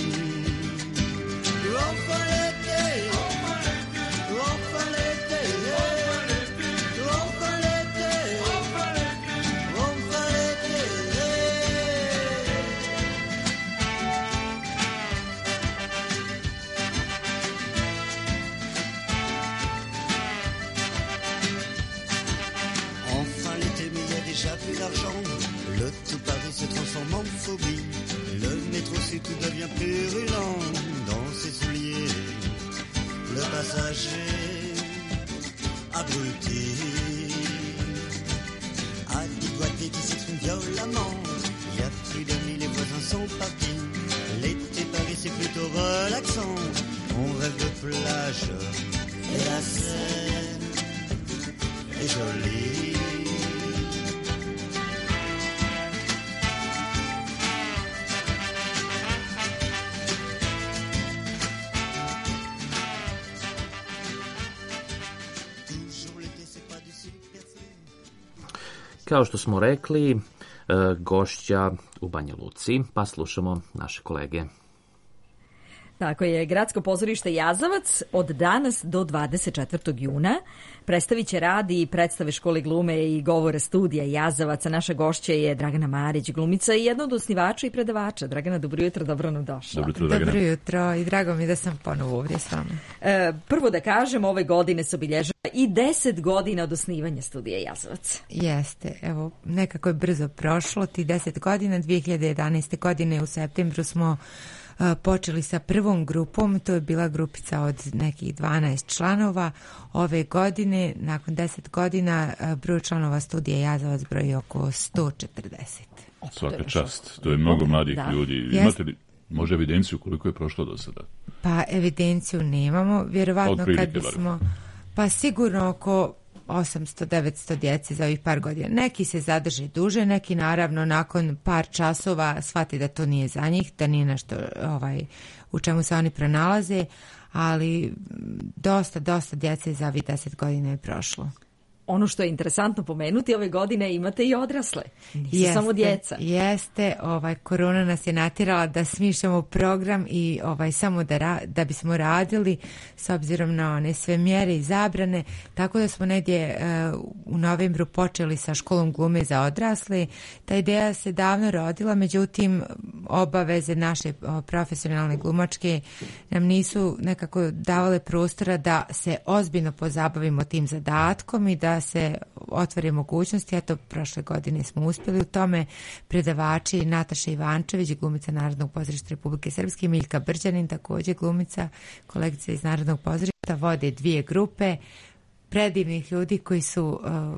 Enfin l'été, enfin l'été, enfin l'été, enfin l'été. Enfin l'été, mais il y a déjà plus d'argent. Le tout Paris se transforme en phobie. Le métro si tout devient purulent dans ses souliers. Le passager abruti a dégoûté qui s'exprime violemment. Il y a plus de 1000, les voisins sont partis. L'été Paris c'est plutôt relaxant. On rêve de plage et la Seine est jolie. Kao što smo rekli, gošća u Banja Luci, pa slušamo naše kolege. Tako je, Gradsko pozorište Jazavac od danas do 24. juna predstavit će rad i predstave škole glume i govora studija Jazavaca. Naša gošća je Dragana Marić, glumica i jedna od osnivača i predavača. Dragana, dobro jutro, dobro nam došla. Dobro jutro i drago mi da sam ponovo ovdje s vama. Prvo da kažem, ove godine se obilježava i 10 godina od osnivanja studija Jazavac. Jeste, evo, nekako je brzo prošlo ti 10 godina. 2011. godine u septembru smo počeli sa prvom grupom, to je bila grupica od nekih 12 članova. Ove godine, nakon 10 godina, broj članova studija Jazavac broji oko 140. Svaka čast, to je mnogo mladih ljudi. Može evidenciju koliko je prošlo do sada? Pa evidenciju nemamo, vjerovatno Otprilike, kad bismo, pa sigurno oko 800-900 djece za ovih par godina. Neki se zadrže duže, neki naravno nakon par časova shvati da to nije za njih, da nije nešto u čemu se oni pronalaze, ali dosta djece za ovih 10 godina je prošlo. Ono što je interesantno pomenuti, ove godine imate i odrasle, nisu samo djeca. Jeste, korona nas je natjerala da smišljamo program i samo da bismo radili s obzirom na one sve mjere i zabrane, tako da smo negdje u novembru počeli sa školom glume za odrasle. Ta ideja se davno rodila, međutim obaveze naše profesionalne glumačke nam nisu nekako davale prostora da se ozbiljno pozabavimo tim zadatkom i da se otvore mogućnosti. Eto, prošle godine smo uspjeli u tome. Predavači Nataša Ivančević, glumica Narodnog pozorišta Republike Srpske, Miljka Brđanin, također glumica, kolegica iz Narodnog pozorišta, vode 2 grupe predivnih ljudi koji su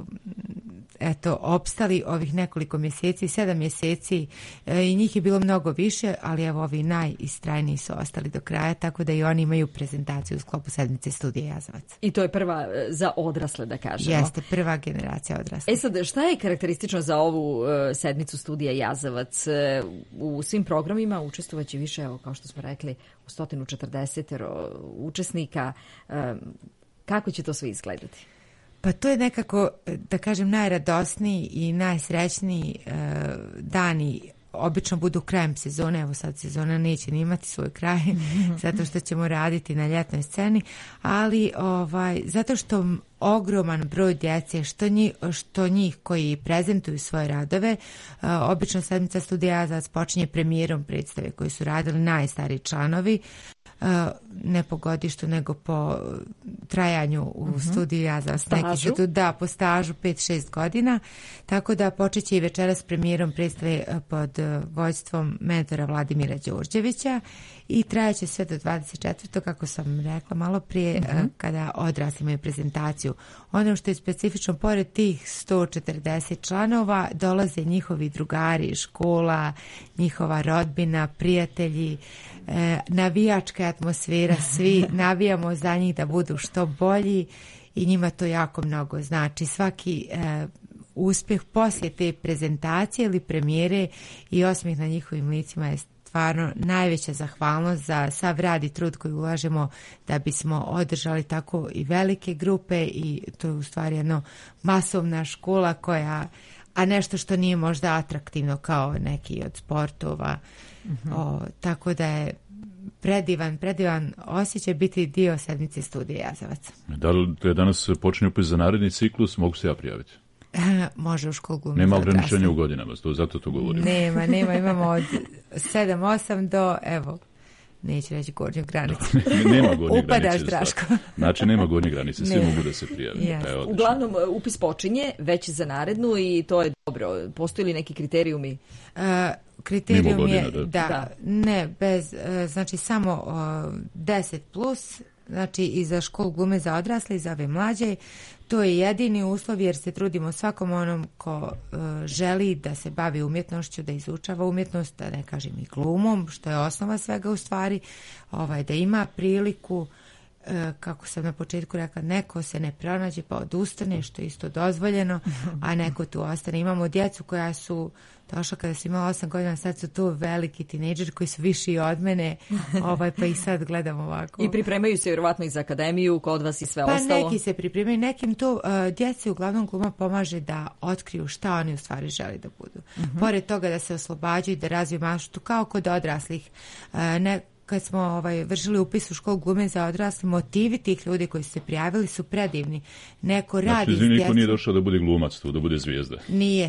opstali ovih nekoliko mjeseci, 7 mjeseci, i njih je bilo mnogo više, ali evo ovi najistrajniji su ostali do kraja, tako da i oni imaju prezentaciju u sklopu sedmice studija Jazavac. I to je prva za odrasle, da kažemo. Jeste, prva generacija odrasle. Sad, šta je karakteristično za ovu sedmicu studija Jazavac? U svim programima učestvovaće više, evo, kao što smo rekli, u 140 učesnika. Kako će to sve izgledati? Pa to je nekako, da kažem, najradosniji i najsrećniji dani. Obično budu krajem sezone, evo sad sezona neće ni imati svoj kraj, zato što ćemo raditi na ljetnoj sceni, ali zato što ogroman broj djece, što njih koji prezentuju svoje radove, obično sedmica studija Jazavac počinje premijerom predstave koju su radili najstariji članovi, ne po godištu, nego po trajanju u studiju Jazavac. Po stažu 5-6 godina, tako da počeće i večeras premijerom predstave pod vođstvom mentora Vladimira Đorđevića i trajaće sve do 24. kako sam rekla malo prije, kada odrasli imaju prezentaciju. Ono što je specifično, pored tih 140 članova, dolaze njihovi drugari iz škola, njihova rodbina, prijatelji, navijačka atmosfera, svi navijamo za njih da budu što bolji i njima to jako mnogo znači. Svaki uspjeh poslije te prezentacije ili premijere i osmijeh na njihovim licima je stvarno najveća zahvalnost za sav rad i trud koji ulažemo da bismo održali tako i velike grupe, i to je u stvari jedna masovna škola koja, a nešto što nije možda atraktivno kao neki od sportova. Tako da je predivan osjećaj biti dio sedmice studija Jazavac. Da li danas počinje upis za naredni ciklus, mogu se ja prijaviti? Može u školu glume. Nema ograničenja u godinama, zato to govorim. Nema, imamo od 7-8 do, evo, neću reći gornju granicu. Nema gornje Upadaš, granice. Draško. Znači, nema gornje granice, svi mogu da se prijaviti. Uglavnom, upis počinje već za narednu i to je dobro. Postoji li neki kriterijumi? Kriterijum je ne, bez, znači samo 10 plus, znači i za školu glume za odrasle i za ove mlađe. To je jedini uslov, jer se trudimo svakom onom ko želi da se bavi umjetnošću, da izučava umjetnost, da ne kažem i glumom, što je osnova svega u stvari, da ima priliku, kako sam na početku rekla, neko se ne pronađe pa odustane, što je isto dozvoljeno, a neko tu ostane. Imamo djecu koja su došla kada su imala 8 godina, sad su tu veliki tinejdžeri koji su viši od mene, pa ih sad gledam ovako. I pripremaju se vjerovatno i za akademiju, kod vas i sve ostalo? Pa neki se pripremaju, nekim to djeci uglavnom gluma pomaže da otkriju šta oni u stvari želi da budu. Pored toga da se oslobađaju, da razviju maštu, kao kod odraslih. Kad smo vršili upis u školu glume za odrasle, motivi tih ljudi koji su se prijavili su predivni. Neko radi s djecom. Niko nije došao da bude glumac tu, da bude zvijezda. Nije.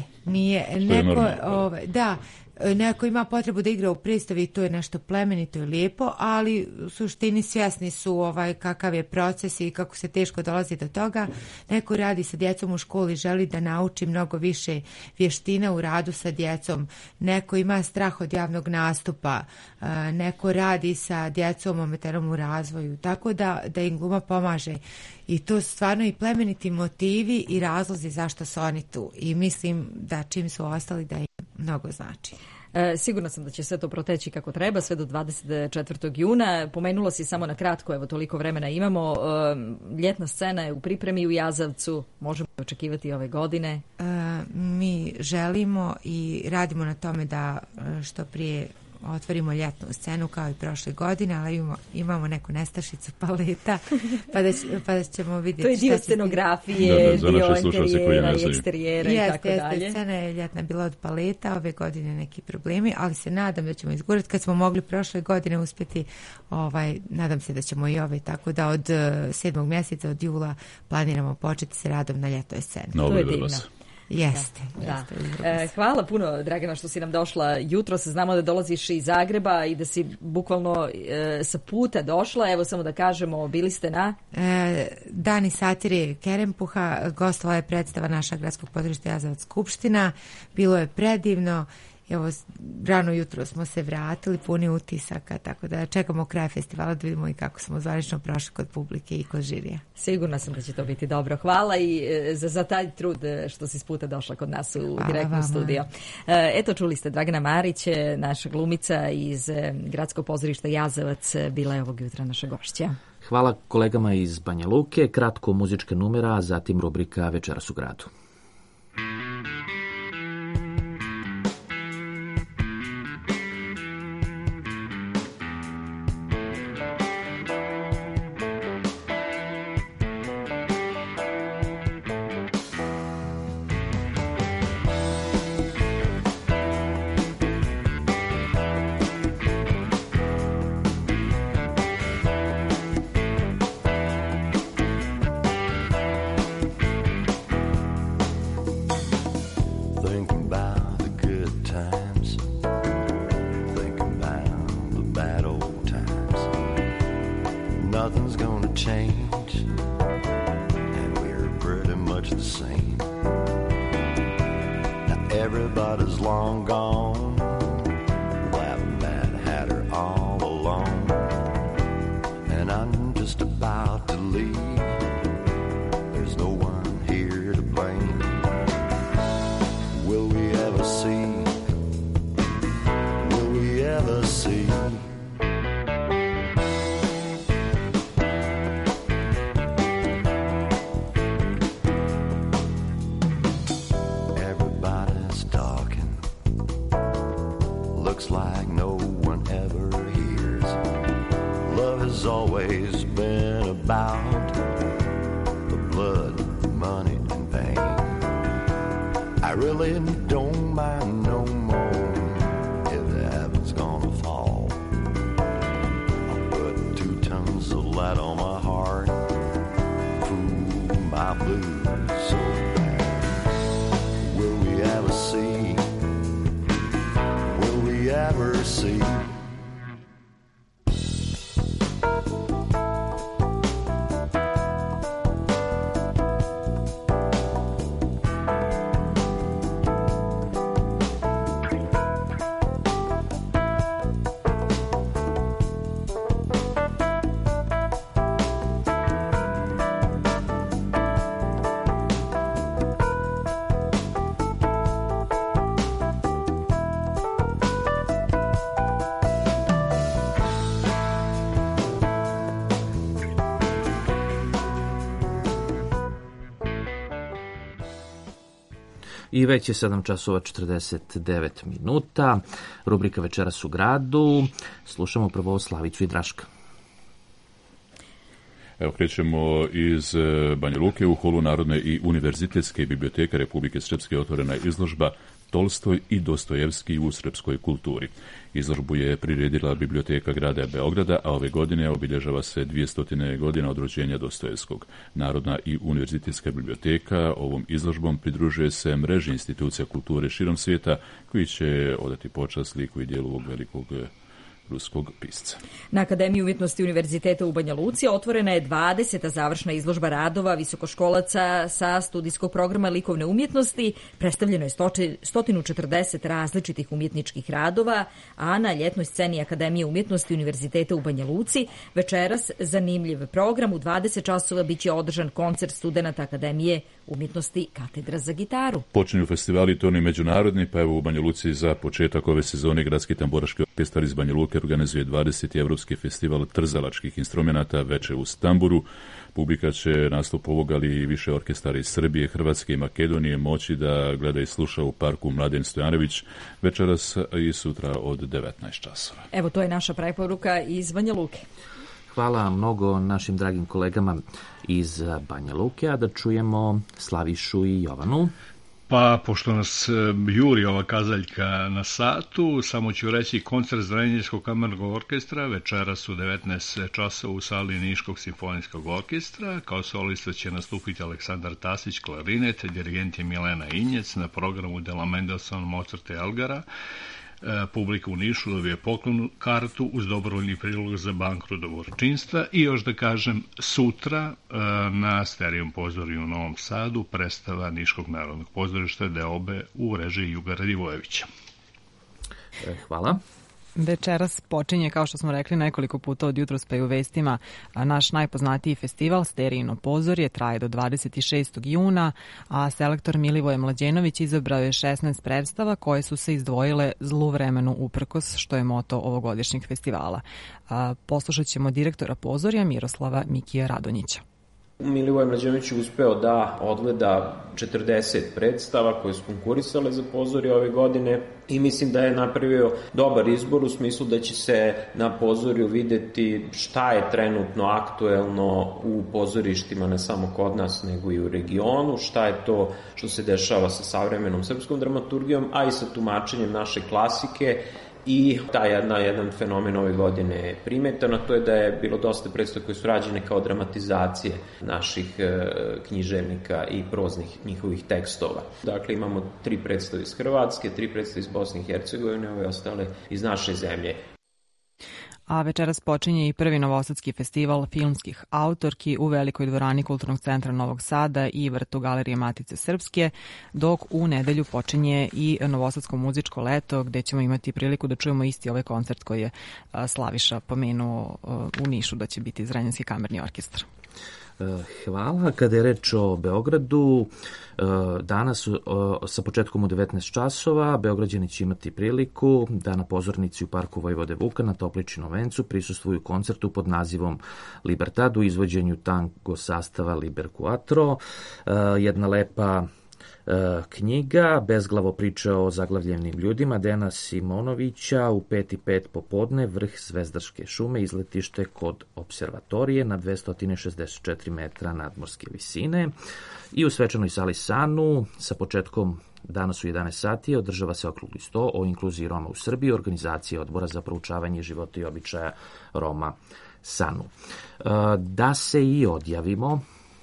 Neko ima potrebu da igra u predstavi i to je nešto plemenito i lijepo, ali u suštini svjesni su kakav je proces i kako se teško dolazi do toga. Neko radi sa djecom u školi, želi da nauči mnogo više vještina u radu sa djecom. Neko ima strah od javnog nastupa. Neko radi sa djecom ometenom u razvoju. Tako da im gluma pomaže. I to su stvarno i plemeniti motivi i razlozi zašto su oni tu. I mislim da čim su ostali da im mnogo znači. Sigurna sam da će sve to proteći kako treba, sve do 24. juna. Pomenulo si samo na kratko, evo toliko vremena imamo. Ljetna scena je u pripremi u Jazavcu, možemo očekivati ove godine. Mi želimo i radimo na tome da što prije otvorimo ljetnu scenu kao i prošle godine, ali imamo neku nestašicu paleta, pa da ćemo vidjeti. To je dio scenografije, dio interijera i eksterijera i tako dalje. Scena je ljetna bila od paleta, ove godine neki problemi, ali se nadam da ćemo izgurati. Kad smo mogli prošle godine uspjeti, nadam se da ćemo i tako da od 7. mjeseca, od jula planiramo početi se radom na ljetnoj sceni. To je divno. Jeste. Hvala puno, Dragana, što si nam došla jutros. Znamo da dolaziš iz Zagreba i da si bukvalno sa puta došla. Evo samo da kažemo, bili ste na Dani satire Kerempuha, gostovala je predstava naša gradskog pozorišta Jazavac Skupština. Bilo je predivno. Evo, rano jutro smo se vratili, puni utisaka, tako da čekamo kraj festivala da vidimo i kako smo zvanično prošli kod publike i kod žirija. Sigurna sam da će to biti dobro. Hvala i za taj trud što si s puta došla kod nas u direktnu studio. Eto, čuli ste, Dragana Marić, naša glumica iz Gradskog pozorišta Jazavac, bila je ovog jutra naša gošća. Hvala kolegama iz Banja Luke, kratko muzičke numera, a zatim rubrika Večeras u gradu. Nothing's gonna change, and we're pretty much the same. Now everybody's long gone, that Mad Hatter all alone, and I'm just about to leave. There's no one here to blame. Will we ever see? Will we ever see? Like no one ever hears. Love has always been about the blood, money, and pain. I really don't mind no more if the heaven's gonna fall. I'll put 2 tons of lead on my heart, prove my blues so bad. Will we ever see? Ever see? I već je 7 časova 49 minuta. Rubrika Večeras u gradu. Slušamo prvo Slavicu i Draška. Evo, krećemo iz Banja Luke. U holu Narodne i univerzitetske biblioteke Republike Srpske otvorena je izložba Tolstoj i Dostojevski u srpskoj kulturi. Izložbu je priredila Biblioteka grada Beograda, a ove godine obilježava se 200 godina od rođenja Dostojevskog. Narodna i univerzitetska biblioteka ovom izložbom pridružuje se mreži institucija kulture širom svijeta koji će odati počast liku i dijelu ovog velikog ruskog pisca. Na Akademiji umjetnosti Univerziteta u Banja Luci otvorena je 20. završna izložba radova visokoškolaca sa studijskog programa likovne umjetnosti. Predstavljeno je 140 različitih umjetničkih radova, a na ljetnoj sceni Akademije umjetnosti Univerziteta u Banja Luci večeras zanimljiv program. U 20 časova biće održan koncert studenata Akademije umjetnosti Katedra za gitaru. Počinju festivali, to ni međunarodni, pa evo u Banja Luci za početak ove sezone Gradski tamburaški orkestar iz Banja Luke organizuje 20. Evropski festival trzalačkih instrumenata Veče uz tamburu. Publika će nastup ovog, ali i više orkestara iz Srbije, Hrvatske i Makedonije moći da gleda i sluša u parku Mladen Stojanović večeras i sutra od 19 časova. Evo, to je naša preporuka iz Banja Luke. Hvala mnogo našim dragim kolegama iz Banja Luke, a da čujemo Slavišu i Jovanu. Pa, pošto nas juri ova kazaljka na satu, samo ću reći koncert Zrenjaninskog kamernog orkestra večeras u 19 časova u sali Niškog simfonijskog orkestra. Kao solista će nastupiti Aleksandar Tasić, klarinet, dirigent je Milena Injec, na programu Dela Mendelssohn, Mozart i Elgara. Publika u Nišu dobije poklonu kartu uz dobrovoljni prilog za bankrot dobročinstva i još da kažem sutra na Sterijom pozorju u Novom Sadu predstava Niškog narodnog pozorišta Deobe u režiji Juga Radivojevića. Hvala. Večeras počinje, kao što smo rekli nekoliko puta od jutros pa i u vestima, naš najpoznatiji festival Sterijino pozorje, traje do 26. juna, a selektor Milivoje Mlađenović izabrao je 16 predstava koje su se izdvojile zlu vremenu uprkos, što je moto ovogodišnjeg festivala. Poslušat ćemo direktora pozorja Miroslava Mikija Radonjića. Milivoje Mlađenović je uspeo da odgleda 40 predstava koje su konkurisale za pozorje ove godine i mislim da je napravio dobar izbor u smislu da će se na pozorju videti šta je trenutno aktuelno u pozorištima ne samo kod nas nego i u regionu, šta je to što se dešava sa savremenom srpskom dramaturgijom, a i sa tumačenjem naše klasike. I taj jedan fenomen ove godine je primetan, a to je da je bilo dosta predstava koje su rađene kao dramatizacije naših književnika i proznih njihovih tekstova. Dakle, imamo 3 predstave iz Hrvatske, 3 predstave iz Bosne i Hercegovine, ove ostale iz naše zemlje. A večeras počinje i prvi novosadski festival filmskih autorki u Velikoj dvorani Kulturnog centra Novog Sada i vrtu Galerije Matice Srpske, dok u nedelju počinje i novosadsko muzičko leto, gde ćemo imati priliku da čujemo isti ovaj koncert koji je Slaviša pomenuo u Nišu, da će biti Zrenjaninski kamerni orkestar. Hvala. Kada je reč o Beogradu, danas sa početkom u 19 časova Beograđani će imati priliku da na pozornici u parku Vojvode Vuka na Topličinom vencu prisustvuju koncertu pod nazivom Libertad u izvođenju tango sastava Liber Quattro. Jedna lepa knjiga, Bezglavo priče o zaglavljenim ljudima, Dena Simonovića, u 5:05 popodne, vrh Zvezdarske šume, izletište kod observatorije na 264 metra nadmorske visine. I u svečanoj sali Sanu, sa početkom danas u 11 sati, održava se okrugli sto o inkluziji Roma u Srbiji, organizacija Odbora za proučavanje života i običaja Roma Sanu. Da se i odjavimo,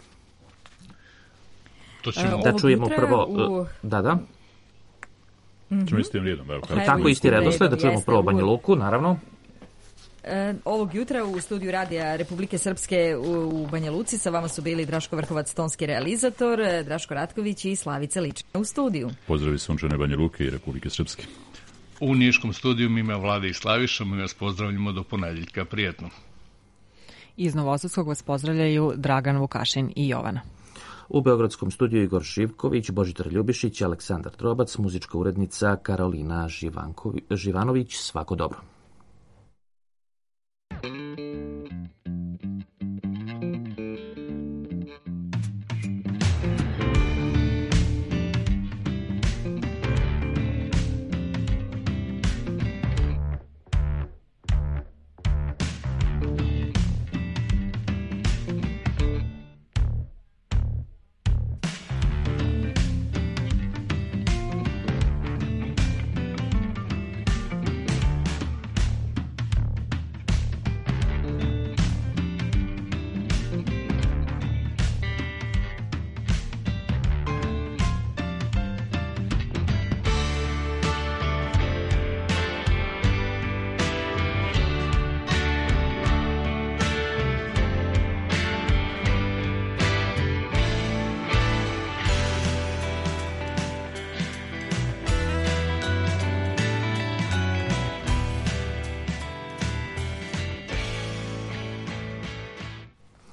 da čujemo prvo... Da. Čujemo istim redom. Tako isti redosled, da čujemo prvo Banja Luku, naravno. Ovog jutra u studiju Radija Republike Srpske u Banja Luci sa vama su bili Draško Vrhovac, tonski realizator, Draško Ratković i Slavica Ličina u studiju. Pozdravi sunčane Banja Luke i Republike Srpske. U Niškom studiju ima Vlada i Slaviša, mi vas pozdravljamo do ponedeljka. Prijetno. Iz Novosadskog vas pozdravljaju Dragan Vukašin i Jovana. U Beogradskom studiju Igor Živković, Božidar Ljubišić, Aleksandar Trobac, muzička urednica Karolina Živanović. Svako dobro.